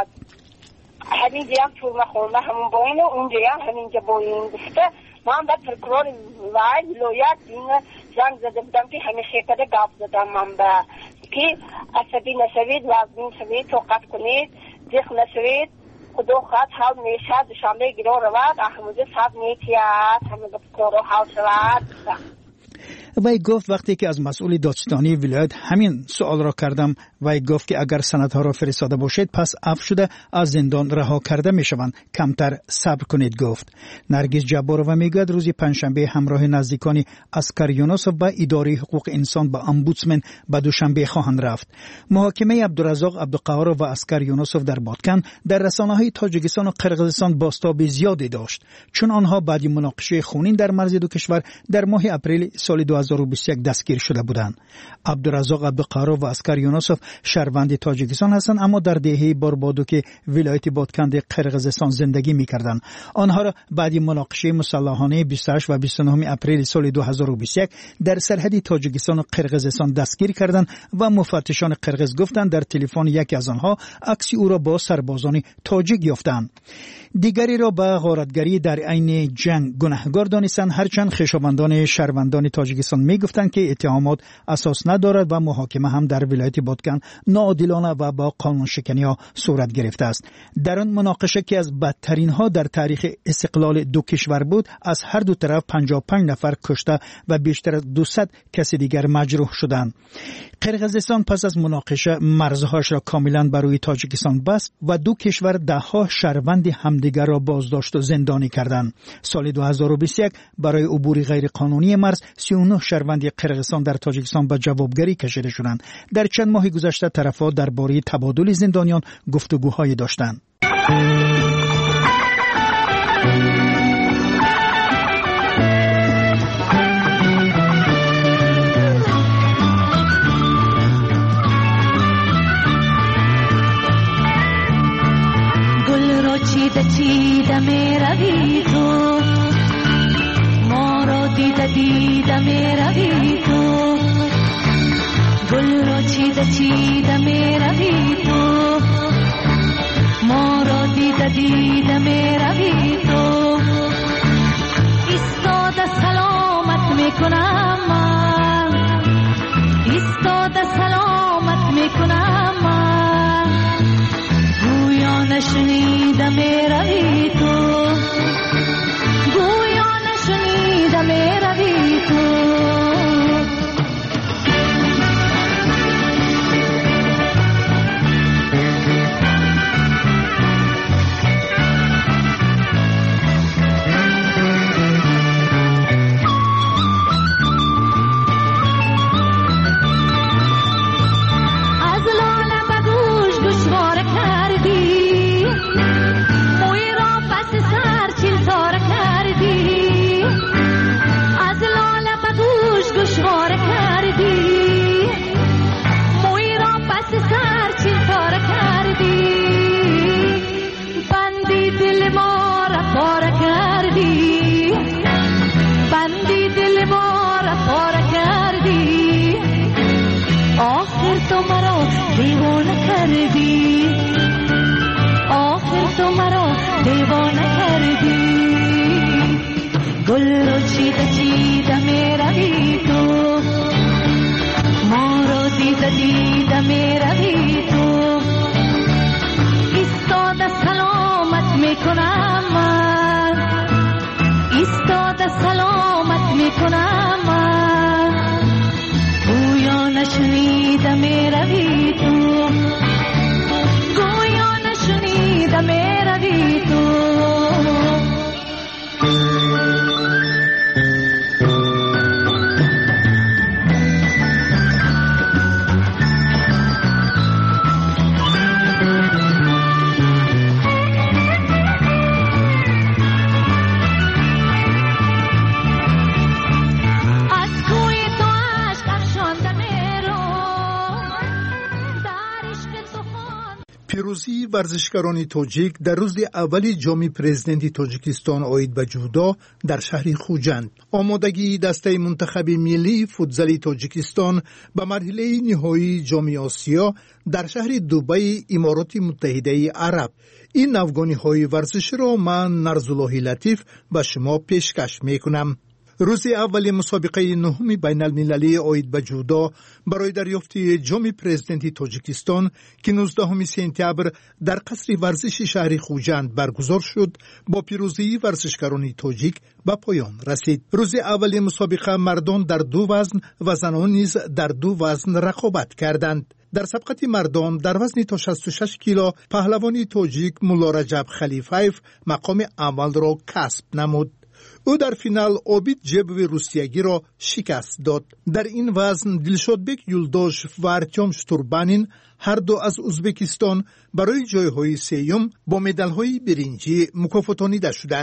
Speaker 25: همین جام تو مخونه همون باینه اونجا هم همینجا باین گفته من به پرکرور وای ولایت این زنگ زده بودم که همین شرکت گاف زدم من به که عصبی نشوید وزنین شوید توقف کنید دیخ نشوید خدا خواهد حال میشه دوشنبه گیرو روید احموزه صد نیتیاد همه بکارو حال شود.
Speaker 24: وی گفت وقتی که از مسئول دادستانی ولایت همین سوال را کردم، وی گفت که اگر سندها را فرستاده باشید پس عفو شده از زندان رها کرده می شوند، کمتر صبر کنید گفت. نرگس جبارova میگوید روز پنجشنبه همراه نزدیکان اسکر یونوسوف به اداره حقوق انسان به امبودسمن به دوشنبه خواهند رفت. محاکمه عبدالرزاق عبدالقهارov و اسکر یونوسوف در بادکن در رسانه‌های تاجیکستان و قرقیزستان بازتاب زیادی داشت، چون آنها بعد مناقشه خونین در مرز دو کشور در ماه اپریل سال دو هزار هزار و بیست و یک دستگیر شده بودند. عبدالرزاق عبدالقهار و اسکر یونسوف شهروند تاجیکستان هستند اما در دهه باربادوک ولایت بادکند قرقیزستان زندگی می‌کردند. آنها را بعد مناقشه مسلحانه بیست و هشت و بیست و نه اپریل سال دو هزار و بیست و یک در سرحد تاجیکستان و قرقیزستان دستگیر کردند و مفتشان قرقیز گفتند در تلفن یکی از آنها عکس او را با سربازان تاجیک یافتند. دیگری را به غارتگری در عین جنگ گناهکار دانستند، هرچند خویشاوندان شهروندان تاجیکستان میگفتند که اتهامات اساس ندارد و محاکمه هم در ولایت بادکن ناعادلانه و با قانون شکنی ها صورت گرفته است. در آن مناقشه که از بدترین ها در تاریخ استقلال دو کشور بود، از هر دو طرف پنجاه و پنج نفر کشته و بیشتر از دویست کس دیگر مجروح شدند. قرقیزستان پس از مناقشه مرزهاش را کاملا برای تاجیکستان بست و دو کشور دهها شهروند همدیگر را بازداشت و زندانی کردند. سال دو هزار و بیست و یک برای عبور غیر قانونی مرز سی و نه شهروند قرقیزستان در تاجیکستان به جوابگری کشیده شدند. در چند ماه گذشته طرفها درباره تبادل زندانیان گفتگوهای داشتند.
Speaker 4: چیده چیده می روی تو، ما را دیده دیده می روی تو، گل را چیده چیده می روی تو، ما را دیده دیده می روی تو، ایستاده سلامت می کنم من، ایستاده سلامت می کنم من، گویا نشنیده می روی تو، گویا نشنیده می روی تو. گل چیده چیده می روی تو، ما رو دیده دیده می روی تو، ایستاده سلامت می کنم من، ایستاده سلامت می کنم من، گویا نشنیده می روی تو، گویا نشنیده می روی تو.
Speaker 5: پیروزی ورزشکاران تاجیک در روز اول جام پرزیدنت تاجیکستان عاید به جودا در شهر خوجند. آمادگی دسته منتخب ملی فوتزال تاجیکستان به مرحله نهایی جام آسیا در شهر دبی امارات متحده عرب. این افغانی ورزش را من نرزالله لطیف به شما پیشکش میکنم. روز اول مسابقه نهم بین المللی عاید به جودا برای دریافت جام پرزیدنت تاجیکستان که نوزدهم سپتامبر در قصر ورزش شهر خوجند برگزار شد با پیروزی ورزشکاران تاجیک به پایان رسید. روز اول مسابقه مردان در دو وزن و زنان نیز در دو وزن رقابت کردند. در سبقت مردان در وزن تا شصت و شش کیلو پهلوان تاجیک مولا رجب خلیفیف مقام اول را کسب نمود. او در فینال عابد جبوی روسیگی را شکست داد. در این وزن دلشادبک یولداش و ارتیام شتوربانین هر دو از ازبکستان برای جایهای سیوم با مدال‌های برنجی مکافاتانیده شدند.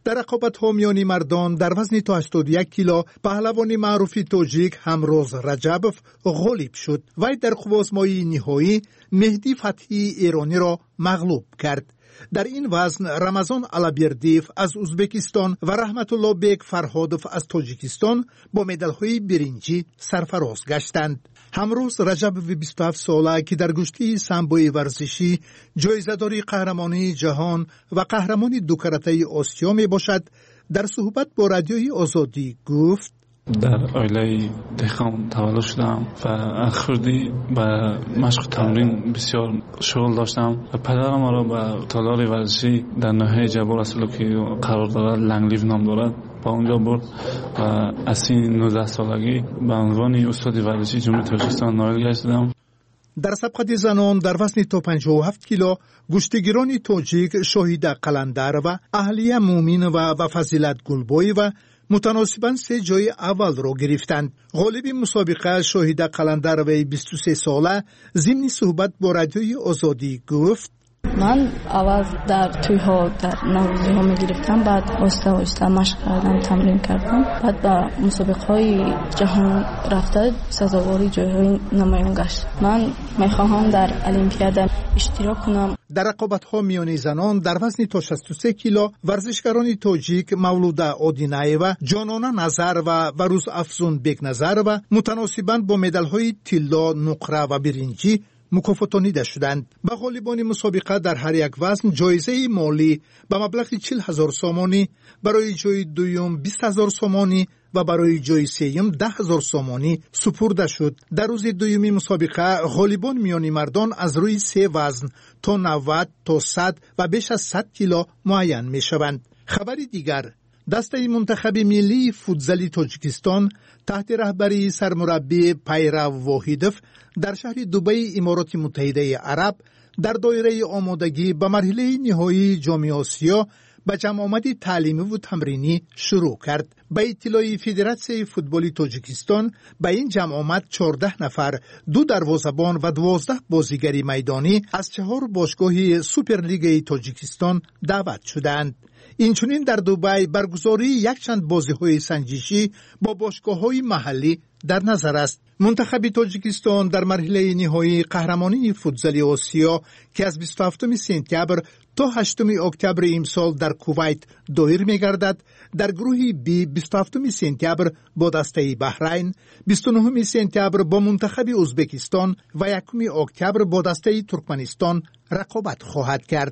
Speaker 5: در رقابت‌ها میان مردان در وزن تا هشتاد و یک کیلو پهلوان معروف تاجیک همروز رجبوف غالب شد. وی در خوازمای نهایی مهدی فتحی ایرانی را مغلوب کرد. در این وزن رمضان علابردیف از ازبکستان و رحمت الله بیگ فرهادوف از تاجیکستان با مدال‌های برنجی سرفراز گشتند. همروز رجبوف بیست و هفت ساله که در گشتی سامبوی ورزشی جایزه‌داری قهرمانی جهان و قهرمانی دو کرته آسیا می باشد، در صحبت با رادیوی آزادی گفت:
Speaker 6: در عائله دهقان تولد شدم و از خردی به مشق تمرین بسیار شغل داشتم و پدرم را به تالار ورزشی در ناحیه جبال اصلو که قرار دارد لنگلیو نام دارد با اونجا برد و از سن نوزده سالگی به عنوان استاد ورزشی جمهوری تاجیکستان نائل گشتم.
Speaker 5: در سبقت زنان در وزن تا پنجاه و هفت کیلو گشتگیران تاجیک شاهیده قلندر و اهلیه مومین و و فضیلت گلبوی و متناسباً سه جای اول را گرفتند. غالب مسابقه شاهیده قلندر و بیست و سه ساله ضمن صحبت با رادیوی آزادی گفت:
Speaker 7: من اول در توی‌ها در نوروزی ها می گرفتم، بعد آسته آسته مشق کردم، تمرین کردم، بعد به مسابقه‌های جهان رفته سزاواری جای‌های نمایان گشت. من می‌خواهم در المپیاد اشتراک کنم.
Speaker 5: در رقابت‌ها میان زنان در وزن تا شصت و سه کیلو ورزشکاران تاجیک مولوده آدینایوا، جانانه نظر و وروز افزون بیگ نظر و متناسباً با مدال‌های طلا، نقره و برنجی مکافاتانیده شدند. به غالبان مسابقه در هر یک وزن جایزه مالی به مبلغ چهل هزار سومانی، برای جای دوم بیست هزار سومانی و برای جای سوم ده هزار سومانی سپرده شد. در روز دومی مسابقه غالبان میان مردان از روی سه وزن تا نود تا صد و بیش از صد کیلو معین می شوند. خبری دیگر: دسته منتخب ملی فوتزال تاجیکستان تحت رهبری سرمربی پیرو واحدوف در شهر دبی امارات متحده عرب در دایره آمادگی به مرحله نهایی جام آسیا به جمع آمد تعلیمی و تمرینی شروع کرد. به اطلاع فدراسیون فوتبال تاجیکستان به این جمع آمد چهارده نفر، دو دروازه‌بان و دوازده بازیگر میدانی از چهار باشگاه سوپرلیگ تاجیکستان دعوت شدند. اینچنین در دبی برگزاری یک چند بازی‌های سنجشی با باشگاه‌های محلی در نظر است. منتخب تاجیکستان در مرحله نهایی قهرمانی فوتزال آسیا که از بیست و هفتم سپتامبر تا هشتم اکتبر امسال در کویت دایر می‌گردد، در گروه بی بیست و هفتم سپتامبر با دسته بحرین، بیست و نهم سپتامبر با منتخب ازبکستان و یکم اکتبر با دسته ترکمنستان رقابت خواهد کرد.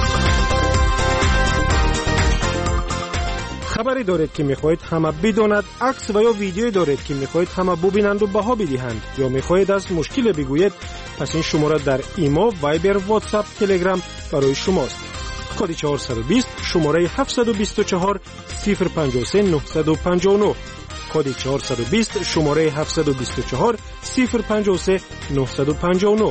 Speaker 15: خبری دارید که میخواهید همه بداند، عکس و یا ویدیویی دارید که میخواهید همه ببینند و بها بدهند، یا میخواهید از مشکل بگویید، پس این شماره در ایما، وایبر، واتساپ، تلگرام برای شماست. کد چهارصد و بیست شماره هفتصد و بیست و چهار صفر پنجاه و سه نهصد و پنجاه و نه. کد چهارصد و بیست شماره هفتصد و بیست و چهار صفر پنجاه و سه نهصد و پنجاه و نه.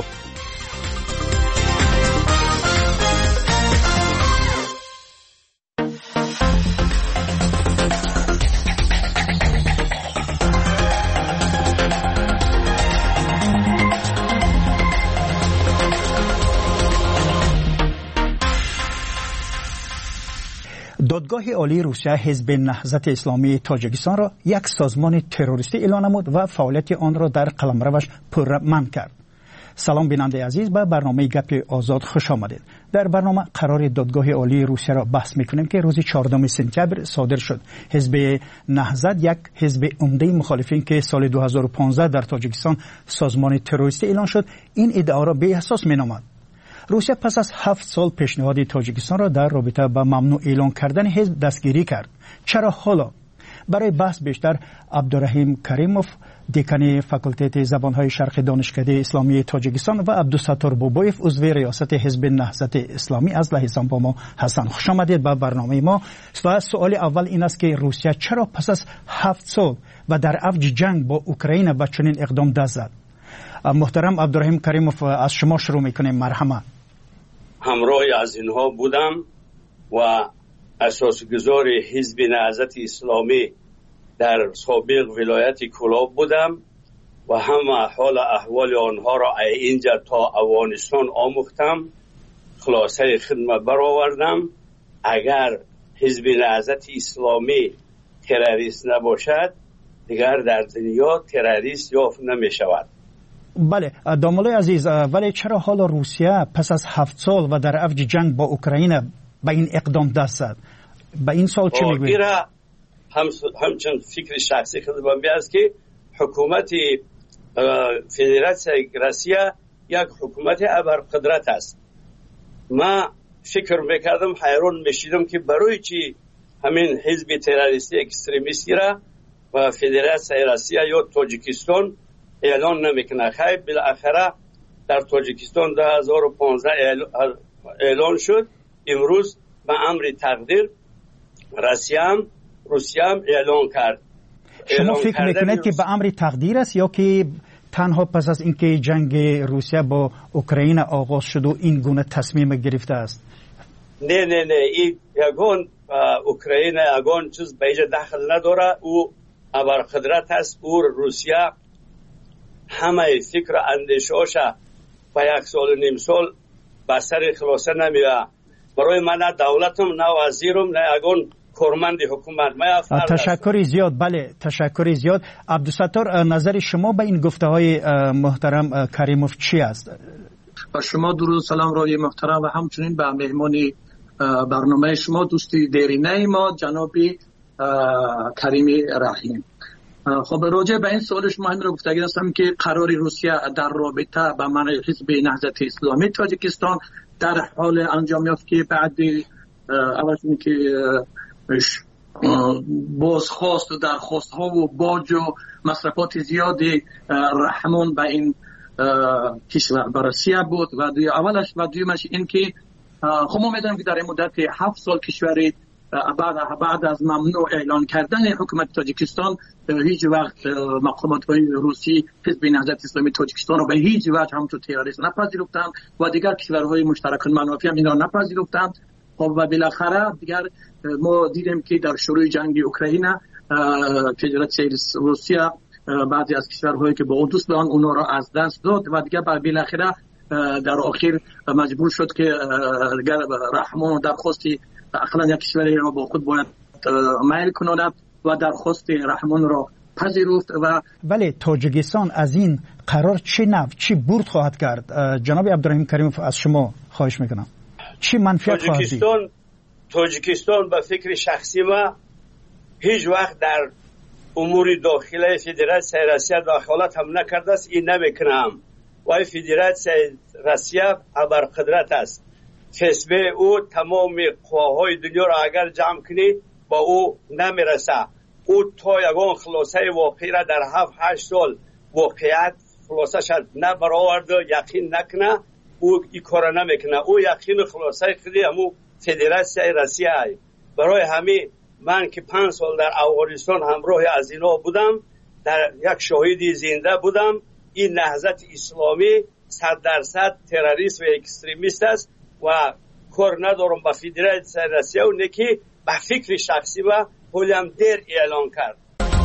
Speaker 24: دادگاه عالی روسیه حزب نهضت اسلامی تاجیکستان را یک سازمان تروریستی اعلام نمود و فعالیت آن را در قلمروش پرمنع کرد. سلام بیننده عزیز، به برنامه گپ آزاد خوش آمدید. در برنامه قرار دادگاه عالی روسیه را بحث میکنیم که روز چهاردهم سپتامبر صادر شد. حزب نهضت یک حزب عمده مخالفین که سال دو هزار و پانزده در تاجیکستان سازمان تروریستی اعلان شد، این ادعا را به اساس مینامد. روسیه پس از هفت سال پیشنهاد تاجیکستان را در رابطه با ممنوع اعلان کردن حزب دستگیری کرد. چرا حالا؟ برای بحث بیشتر عبدالرحیم کریموف، دکان فاکولته زبانهای شرقی دانشکده اسلامی تاجیکستان و عبدالستار بوبایف، عضو ریاست حزب نهضت اسلامی از لهستان با ما هستند. خوش آمدید به برنامه ما. و سوال اول این است که روسیه چرا پس از هفت سال و در اوج جنگ با اوکراین به چنین اقدام دست زد؟ محترم عبدالرحیم کریموف، از شما شروع میکنیم. مرحمت.
Speaker 8: همراه از اینها بودم و اساسگذار حزب نهضت اسلامی در سابق ولایت کلاب بودم و هم حال احوال آنها را اینجا تا افغانستان آموختم، خلاصه خدمت برآوردم. اگر حزب نهضت اسلامی تروریست نباشد دیگر در دنیا تروریست یافت نمی شود.
Speaker 24: بله دامولای عزیز، ولی چرا حالا روسیه پس از هفت سال و در اوج جنگ با اوکراین به این اقدام دست زد؟ به این سال چی میگوید؟
Speaker 8: ایرا هم همچنین فکر شخصی خودم است که حکومت فدراسیون روسیه یک حکومت ابرقدرت است. ما فکر میکردم، حیران میشیدم که برای چی همین حزب تروریستی اکستریمیستی را و فدراسیون روسیه یا تاجیکستان اعلان نمیکنه. خیلی بالاخره در تاجیکستان دو هزار و پانزده اعلان شد. امروز به امر تقدیر روسیه هم روسیه هم اعلان کرد.
Speaker 24: شما فکر میکنید که به امر تقدیر است یا که تنها پس از اینکه جنگ روسیه با اوکراین آغاز شد و این گونه تصمیم گرفته است؟
Speaker 8: نه نه نه این یگان اوکراین یگان چیز به اینجا دخل نداره. او ابرقدرت است. او روسیه همه فکر اندیشه‌اش با یک سال و نیم سال به سر خلاصه نمیره. برای من نه دولتم نه وزیرم نه یگان کارمند حکومت.
Speaker 24: تشکر زیاد. بله تشکر زیاد. عبدالستار، نظر شما به این گفته های محترم کریموف چی است؟
Speaker 1: با شما درود سلام روی محترم و همچنین به مهمانی برنامه شما دوستی دیرینه ما جناب کریم رحیم. خب راجع به این سوالش ما این رو گفتگی هستم که قرار روسیه در رابطه با منع حزب نهضت اسلامی تاجیکستان در حال انجام یافت که بعد اول که بازخواست و درخواست ها و باج و مصرفات زیادی رحمان به این کشور بررسیه بود و دوی اولش و دویمش این که خب ما میدونم که در این مدت هفت سال کشوری بعد بعد از ممنوع اعلان کردن حکومت تاجیکستان هیچ وقت مقامات های روسی حزب نهضت اسلامی تاجیکستان رو به هیچ وجه همچون تروریست نپذیرفتند و دیگر کشورهای مشترک المنافع هم این را نپذیرفتند. خب و بالاخره دیگر ما دیدیم که در شروع جنگ اوکراین فدراسیون روسیه بعضی از کشورهایی که با دوست دارن اونا را از دست داد و دیگر بالاخره در آخر مجبور شد که دیگر رحمان درخواستی اقلا یک کشوری را با خود باید میل کند و درخواست رحمان را پذیرفت. و
Speaker 24: ولی تاجیکستان از این قرار چه نفع چه برد خواهد کرد؟ جناب عبدالرحیم کریموف از شما خواهش میکنم چی منفعت خواهد دید؟
Speaker 8: تاجیکستان تاجیکستان به فکر شخصی ما هیچ وقت در امور داخلی فدراسیون روسیه دخالت هم نکرده است. این نمیکنم. و فدراسیون روسیه ابرقدرت است. کسبه او تمام قواهای دنیا را اگر جمع کنی با او نمیرسه. او تا یگان خلاصه واقعی را در هفت هشت سال واقعیت خلاصه شد نه برآورد یقین نکنه. او این کار نمیکنه. او یقین خلاصه خودی همو فدراسیون روسیه ای. برای همین من که پنج سال در افغانستان همراه از اینا بودم، در یک شاهدی زنده بودم. این نهضت اسلامی صد درصد تروریست و اکستریمیست است و کار ندارم با فدراسیون روسیه و نکی به فکر شخصی و هولم دیر اعلان کرد.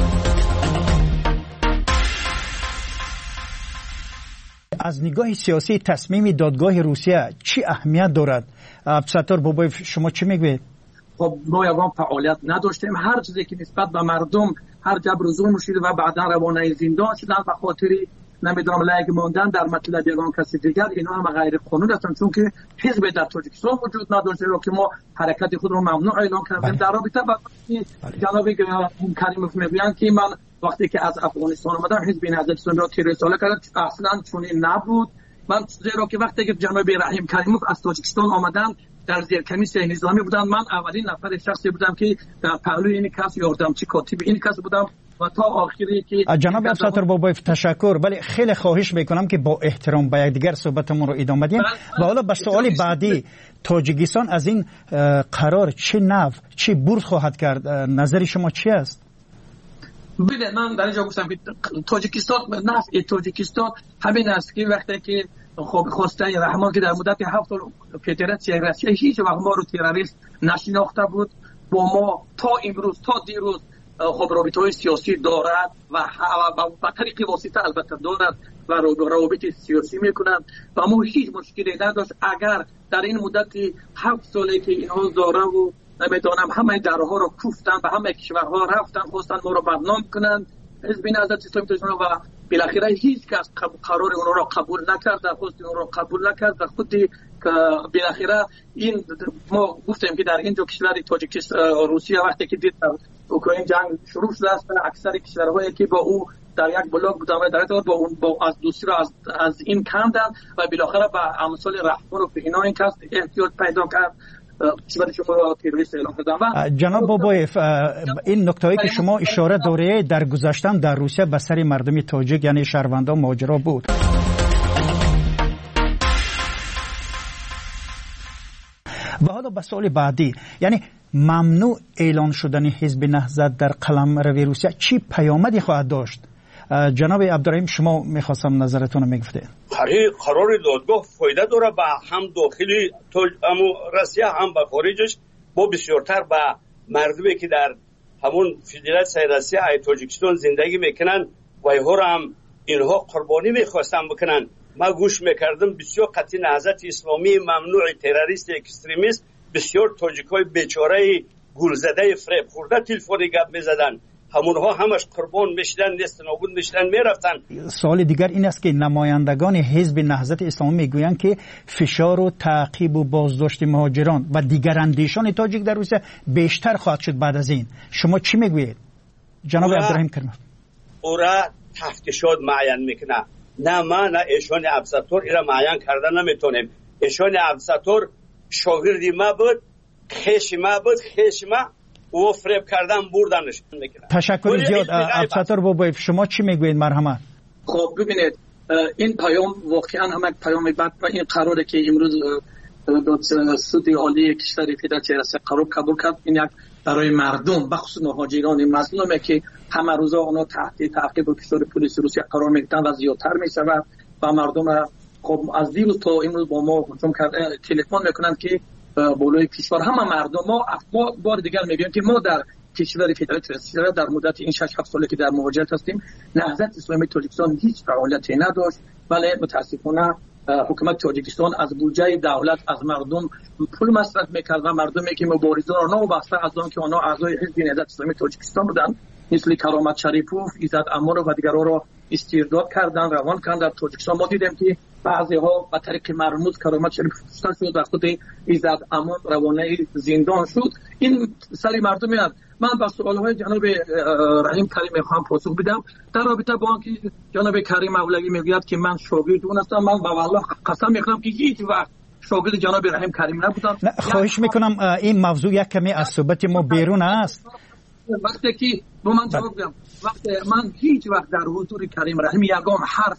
Speaker 24: از نگاه سیاسی تصمیم دادگاه روسیه چی اهمیت دارد؟ عبدالستار بابایف شما چی میگوید؟
Speaker 1: خب ما یوان فعالیت نداشتیم. هر چیزی که نسبت به مردم هر جبر و ظلم شده و بعدا روانه زندان شدن به خاطر نمیدونم لایق ماندن در مطلب یگان کسی دیگر، اینا هم غیر قانونی هستند چون که حزب در تاجیکستان وجود نداشته رو که ما حرکت خود رو ممنوع اعلان کردیم. در رابطه با جناب کریموف میگویند که من وقتی که از افغانستان اومدم حزب نهضت اسلامی را تروریست اعلام کردم، اصلا چنین نبود. من زیرا که وقتی که جناب رحیم کریموف از تاجیکستان آمدن در زیر کمیسیون نظامی بودن، من اولین نفر شخصی بودم که در پهلوی این کس یاردمچی کاتب این کس بودم و تا آخری که
Speaker 24: جناب عبدالستار بابایف تشکر. ولی خیلی خواهش میکنم که با احترام به یکدیگر صحبتمون رو ادامه بدیم و حالا به سوال بعدی تاجیکستان از این قرار چه نفع چه برد خواهد کرد؟ نظر شما چی است؟
Speaker 1: بله من در اینجا گفتم که تاجیکستان نفع تاجیکستان همین است که وقتی که خب خواسته رحمان که در مدت هفت سال فدراسیون روسیه هیچ وقت ما رو تروریست نشناخته بود، با ما تا امروز تا دیروز خب رابطه‌های سیاسی دارد و با طریق واسطه البته دارد و روابط سیاسی میکنند و ما هیچ مشکلی نداشت. اگر در این مدت هفت سالی که اینها داره و نمیدونم همه درها رو کوفتن و همه کشورها رفتن خواستن ما رو بدنام کنن. حزب نهضت اسلامی تاجیکستان و بالاخره هیچ کس قرار اون رو قبول نکرد، خواست اون رو قبول نکرد. خودی که بالاخره این ما گفتیم که در اینجا کشور تاجیکستان روسیه وقتی که دید اوکراین جنگ شروع شده است، اکثر کشورهایی که با او در یک بلاک بودن و در با اون با از دوستی را از, از این کندن و بالاخره به امثال رهبر و اینا این کس احتیاج پیدا کرد کشور شما تروریست اعلام کردن.
Speaker 24: جناب بابایف، این نکته‌ای که شما اشاره دارید در گذشته در روسیه به سر مردم تاجیک یعنی شهروندان ماجرا بود. و حالا به سوال بعدی، یعنی ممنوع اعلان شدن حزب نهضت در قلمرو روسیه چی پیامدی خواهد داشت؟ جناب عبدالرحیم شما میخواستم نظرتون رو میگفتید.
Speaker 8: قرار دادگاه فایده داره به هم داخلی روسیه هم به خارجش، با بسیارتر به مردمی که در همون فدراسیون روسیه ای تاجیکستان زندگی میکنن و اینها رو هم اینها قربانی میخواستن بکنن. ما گوش میکردم بسیار قطعی نهضت اسلامی ممنوع تروریست اکستریمیست بسیار تاجیکای بیچاره گولزده فریب خورده تلفنی گپ میزدن، همونها همش قربان میشدن، نیست نابود میشدن میرفتن.
Speaker 24: سوال دیگر این است که نمایندگان حزب نهضت اسلامی میگویند که فشار و تعقیب و بازداشت مهاجران و دیگر اندیشان تاجیک در روسیه بیشتر خواهد شد بعد از این. شما چی میگویید جناب عبدالرحیم کریم؟
Speaker 8: او را تفتیشات معین میکنه، نه ما نه ایشان عبدالستار ایرا معین کردن نمیتونیم. ایشان عبدالستار شاگردی ما بود، خیش ما بود، خیش ما او فریب کردن بردنش.
Speaker 24: تشکر زیاد. عبدالستار بابایف شما چی میگوید؟ مرحمت.
Speaker 1: خب ببینید این پیام واقعا هم یک پیام بد و این قراره که امروز سود عالی کشور فدراسیون روسیه قرار قبول کرد، این یک برای مردم بخصوص مهاجران مظلومه که همه روزا اونا تحت تعقیب و فشار پلیس روسیه قرار میگیرن و زیادتر میشه و مردم خب از دیروز تا امروز با ما هجوم کرده تلفن میکنن که بالای کشور همه مردم ما ما بار دیگر میگیم که ما در کشور فدراسیون روسیه در مدت این شش هفت ساله که در مهاجرت هستیم نهضت اسلامی تاجیکستان هیچ فعالیتی نداشت، ولی متاسفانه حکومت تاجیکستان از بودجه دولت از مردم پول مصرف میکرد و مردمی که مبارزان را نوبسته از آن که آنها اعضای حزب نهضت اسلامی تاجیکستان بودند مثل کرامت شریپوف، ایزد امور و دیگرها را استرداد کردن، روان کردن. در تاجیکستان ما دیدیم که بعضی ها به طریق مرموز کرامت شریپوف کشته شد و خود ایزد امور روانه زندان شد. این سری مردمی هست. من با سوالهای جناب رحیم کریم میخوام پاسخ بدم در رابطه با آنکه جناب کریم اولوی میگوید که من شاگرد اون هستم. من با والله قسم میخورم که هیچ وقت شاگرد جناب رحیم کریم نبودم.
Speaker 24: خواهش میکنم این موضوع یک کمی از صحبت ما بیرون است.
Speaker 1: وقتی که با من جواب بدم، وقتی من هیچ وقت در حضور کریم رحیم یگان حرف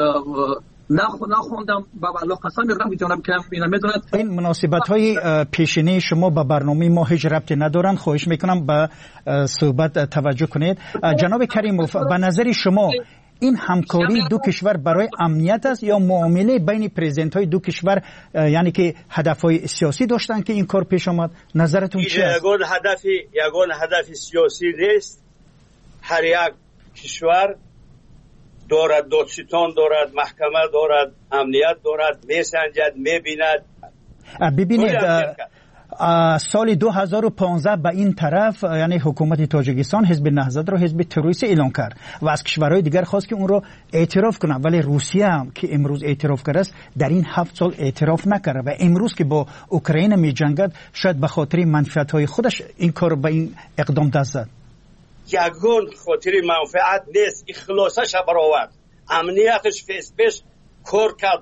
Speaker 1: نخوندم با والله قسم میخورم که جناب کریم اینا میدونن.
Speaker 24: این مناسبت های پیشینی شما با برنامه ما هیچ ربطی ندارن. خواهش میکنم به صحبت توجه کنید. جناب کریموف به نظر شما این همکاری دو کشور برای امنیت است یا معامله بین پرزیدنت های دو کشور یعنی که هدف های سیاسی داشتن که این کار پیش آمد؟ نظرتون چی است؟
Speaker 8: یگان هدفی یگان هدف سیاسی نیست. هر یک کشور دارد دادستان دارد، محکمه دارد، امنیت دارد، میسنجد، میبیند.
Speaker 24: ببینید سال دو هزار و پانزده به این طرف یعنی حکومت تاجیکستان حزب نهضت را حزب تروریستی اعلان کرد و از کشورهای دیگر خواست که اون را اعتراف کنند، ولی روسیه هم که امروز اعتراف کرده است در این هفت سال اعتراف نکرده و امروز که با اوکراین می جنگد شاید به خاطر منفعت‌های خودش این کار به این اقدام دست زد.
Speaker 8: یگان خاطر منفعت نیست، اخلاصش برآورد، امنیتش فیس پیش کار کرد.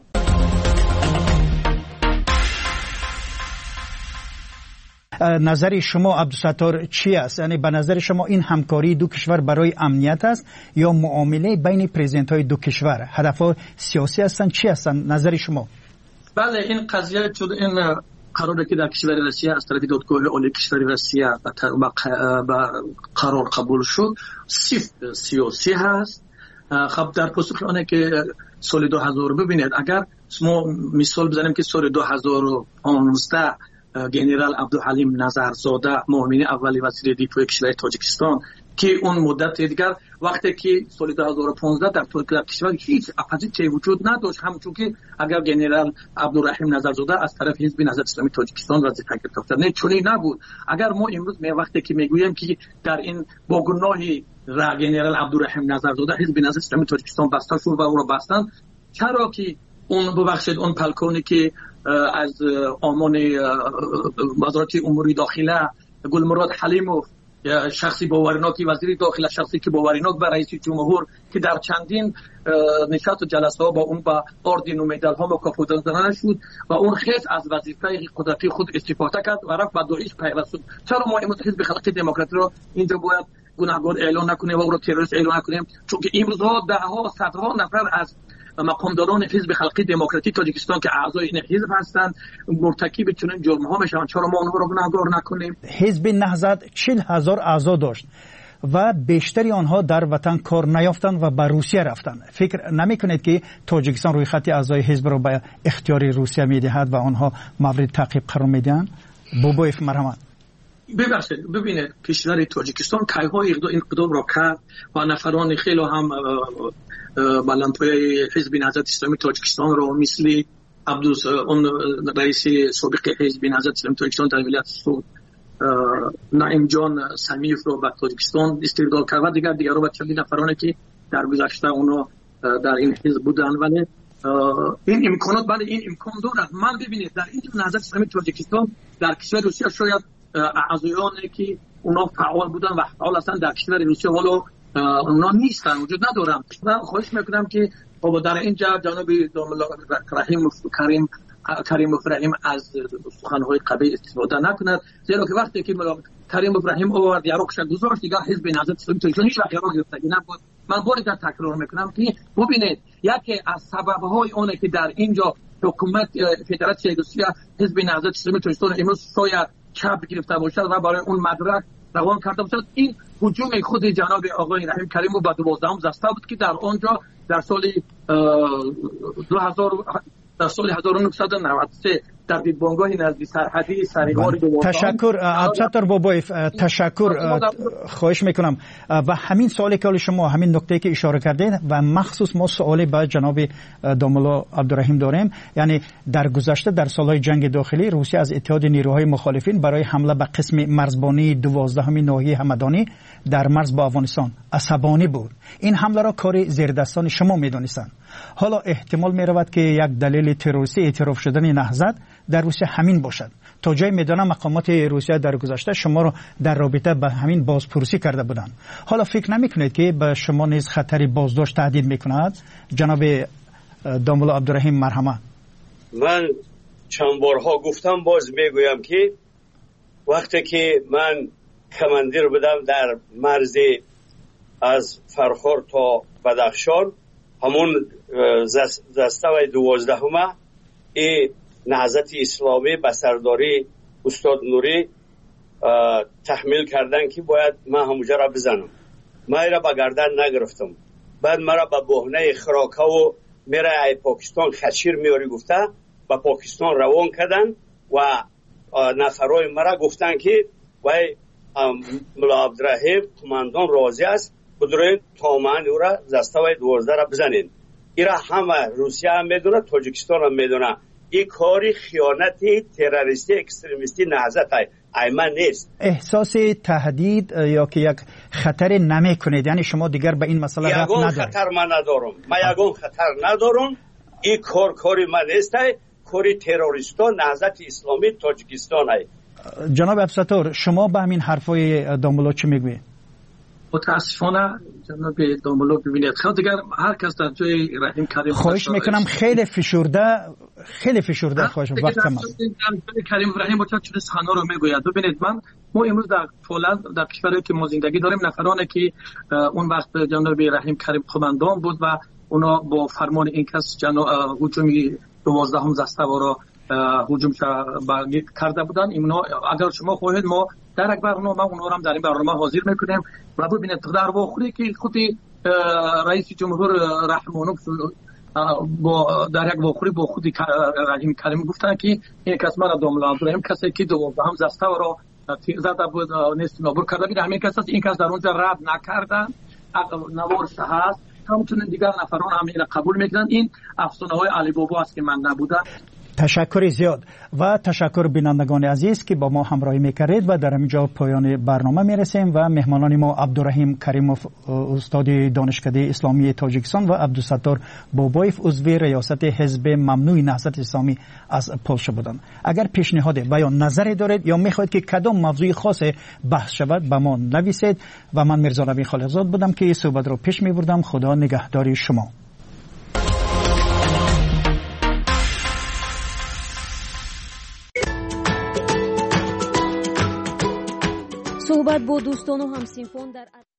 Speaker 24: نظر شما عبدالستار چی است؟ یعنی به نظر شما این همکاری دو کشور برای امنیت است یا معامله بین پرزیدنت های دو کشور؟ هدفها سیاسی هستند چی هستند نظر شما؟
Speaker 1: بله این قضیه شد این قراره که در کشور روسیه از طرف دادگاه عالی کشور روسیه به قرار قبول شد صرف سیاسی هست. خب در پاسخ آنه که سال دو هزار ببینید اگر ما مثال بزنیم که سال دو هزار و پانزده گنرال عبدالحلیم نظرزاده معاون اولی وزیر دفاع کشور تاجیکستان که اون مدت دیگر وقتی که سال دو هزار و پانزده در ترکیه کشور هیچ اپوزیسیون وجود نداشت، همچون که اگر گنرال عبدالرحیم نظرزاده از طرف حزب نهضت اسلامی تاجیکستان وظیفه گرفته نه چنین نبود. اگر ما امروز می وقتی که میگوییم که در این با گناه را گنرال عبدالرحیم نظرزاده حزب نهضت اسلامی تاجیکستان بسته شد و او را بستن، چرا که اون ببخشید اون پلکونی که از آمان وزارت امور داخله گلمراد حلیموف شخصی باورناکی وزیر داخله شخصی که باورناک به رئیس جمهور که در چندین نشست و جلسه ها با اون با اردن و مدال ها مکافات دادن شد و اون خیلی از وظیفه قدرتی خود استفاده کرد و رفت به داعش پیوست شد. چرا ما امروز حزب خلق دموکراتی رو اینجا باید گناهکار اعلان نکنیم و او رو تروریست اعلان نکنیم؟ چون که امروز ها ده ها صدها نفر از مقامداران حزب خلقی دموکراتی تاجیکستان که اعضای این حزب هستند مرتکب چنین جرم ها میشن، چرا ما اونها رو گناهکار نکنیم؟
Speaker 24: حزب نهضت چهل هزار اعضا داشت و بیشتری آنها در وطن کار نیافتند و به روسیه رفتند. فکر نمیکنید که تاجیکستان روی خط اعضای حزب رو به اختیار روسیه میدهد و آنها مورد تعقیب قرار میدهند؟ بوبویف مرحمت.
Speaker 1: ببخشید ببینید کشور تاجیکستان کیهای این اقدام را کرد و نفران خیلی هم بلندپایه حزب نهضت اسلامی تاجیکستان رو مثل عبدوس اون رئیس سابق حزب نهضت اسلامی تاجیکستان در ولایت سود نعیم جان سمیف رو به تاجیکستان استرداد کرد و دیگر دیگر رو به چندین نفرانی که در گذشته اونا در این حزب بودن. ولی این امکانات بله این امکان دارد. من ببینید در این نهضت اسلامی تاجیکستان در کشور روسیه شاید اعضایانی که اونا فعال بودن و فعال هستند در کشور روسیه ولی اونا نیستن، وجود ندارن. من خواهش میکنم که بابا در اینجا جناب رحیم کریم کریم ابراهیم از سخنهای قبیح استفاده نکند، زیرا که وقتی که کریم ابراهیم آورد یاروکش گذاشت دیگه حزب نهضت اسلامی تاجیکستان هیچ وقت یارو گرفتگی نبود. من بار دیگر تکرار میکنم که ببینید یکی از سببهای اونه که در اینجا حکومت فدراسیون روسیه حزب نهضت اسلامی تاجیکستان امروز شاید چپ گرفته باشد و برای اون مدرک روان کرده باشد، این هجوم خود جناب آقای رحیم کریم رو به دوازدهم زسته بود که در آنجا در سال دو هزار در سال هزار و نهصد و نود و سه در بانگاه نزدیک سرحدی سریوار دوازدهم.
Speaker 24: تشکر عبدالستار بابایف، تشکر خواهش میکنم. و همین سوالی که شما همین نکته که اشاره کردید و مخصوص ما سوالی به جناب داملا عبدالرحیم داریم، یعنی در گذشته در سالهای جنگ داخلی روسیه از اتحاد نیروهای مخالفین برای حمله به قسم مرزبانی دوازدهم ناحیه همدانی در مرز با افغانستان عصبانی بود. این حمله را کار زیردستان شما میدونستند. حالا احتمال می رود که یک دلیل تروریستی اعتراف شدن نهضت در روسیه همین باشد. تا جای میدانم مقامات روسیه در گذشته شما را در رابطه به همین بازپرسی کرده بودند. حالا فکر نمی کنید که به شما نیز خطری بازداشت تهدید می کند؟ جناب داملا عبدالرحیم مرحمت.
Speaker 8: من چند بارها گفتم باز میگویم که وقتی که من کماندیر بودم در مرز از فرخار تا بدخشان، همون زستوی دوازدهمه ای نهضت اسلامی به سرداری استاد نوری تحمیل کردن که باید من همونجا را بزنم. من را به گردن نگرفتم. بعد مرا به بهانه خراکه و میره ای پاکستان خشیر میاری گفته به پاکستان روان کردن و نفرای مرا گفتن که وای ملا عبدالرحیم قماندان راضی است بدرین تامن او را زستوی دوازده را بزنین. ایرا همه روسیه هم میدونه، تاجیکستان هم میدونه. این کاری خیانتی تروریستی اکستریمیستی نهضت ایمن نیست. احساس
Speaker 24: تهدید یا که یک خطر نمی کنید؟ یعنی شما دیگر به این مسئله رفت ندارید؟
Speaker 8: یگان خطر من ندارم. من یگان خطر ندارم. این کار کاری من نیست. کاری تروریستان نهضت اسلامی تاجیکستان است.
Speaker 24: جناب عبدالستار شما به همین حرفای داملا چی میگویید؟
Speaker 1: متاسفانه جناب داملا ببینید خیلی دیگر هر کس در جای رحیم کریم
Speaker 24: خواهش میکنم خیلی فشرده خیلی فشرده خواهش وقت کم است.
Speaker 1: کریم رحیم با چه سخنا رو میگوید. ببینید من ما امروز در پولند در کشوری که ما زندگی داریم نفرانی که اون وقت جناب رحیم کریم قماندان بود و اونا با فرمان این کس جناب هجومی دوازدهم زستوا را هجوم کرده بودن. اینا اگر شما خواهید ما در یک برنامه اونا هم در این برنامه حاضر میکنیم و ببینید در واقعی که خود رئیس جمهور رحمانوف با در یک واقعی با خودی رحیم کریمی گفتن که این کس من دوم عبدالرحیم کسی که دوازدهم زسته را زده بود نیست نابود کرده بود همین کس این کس در اونجا رد نکردن نوارش هست همچنین دیگر نفران هم این قبول میکنن. این افسانه های علی بابا است که من نبودم.
Speaker 24: تشکر زیاد و تشکر بینندگان عزیز که با ما همراهی میکردید و در اینجا پایان برنامه میرسیم و مهمانان ما عبدالرحیم کریموف استاد دانشکده اسلامی تاجیکستان و عبدالستار بابایف عضو ریاست حزب ممنوع نهضت اسلامی از پولشا بودند. اگر پیشنهاد و یا نظری دارید یا میخواهید که کدام موضوع خاص بحث شود به ما نویسید. و من میرزا نبی خالقزاد بودم که این صحبت رو پیش میبردم. خدا نگهدار شما.
Speaker 23: صحبت با دوستان و همسینفون در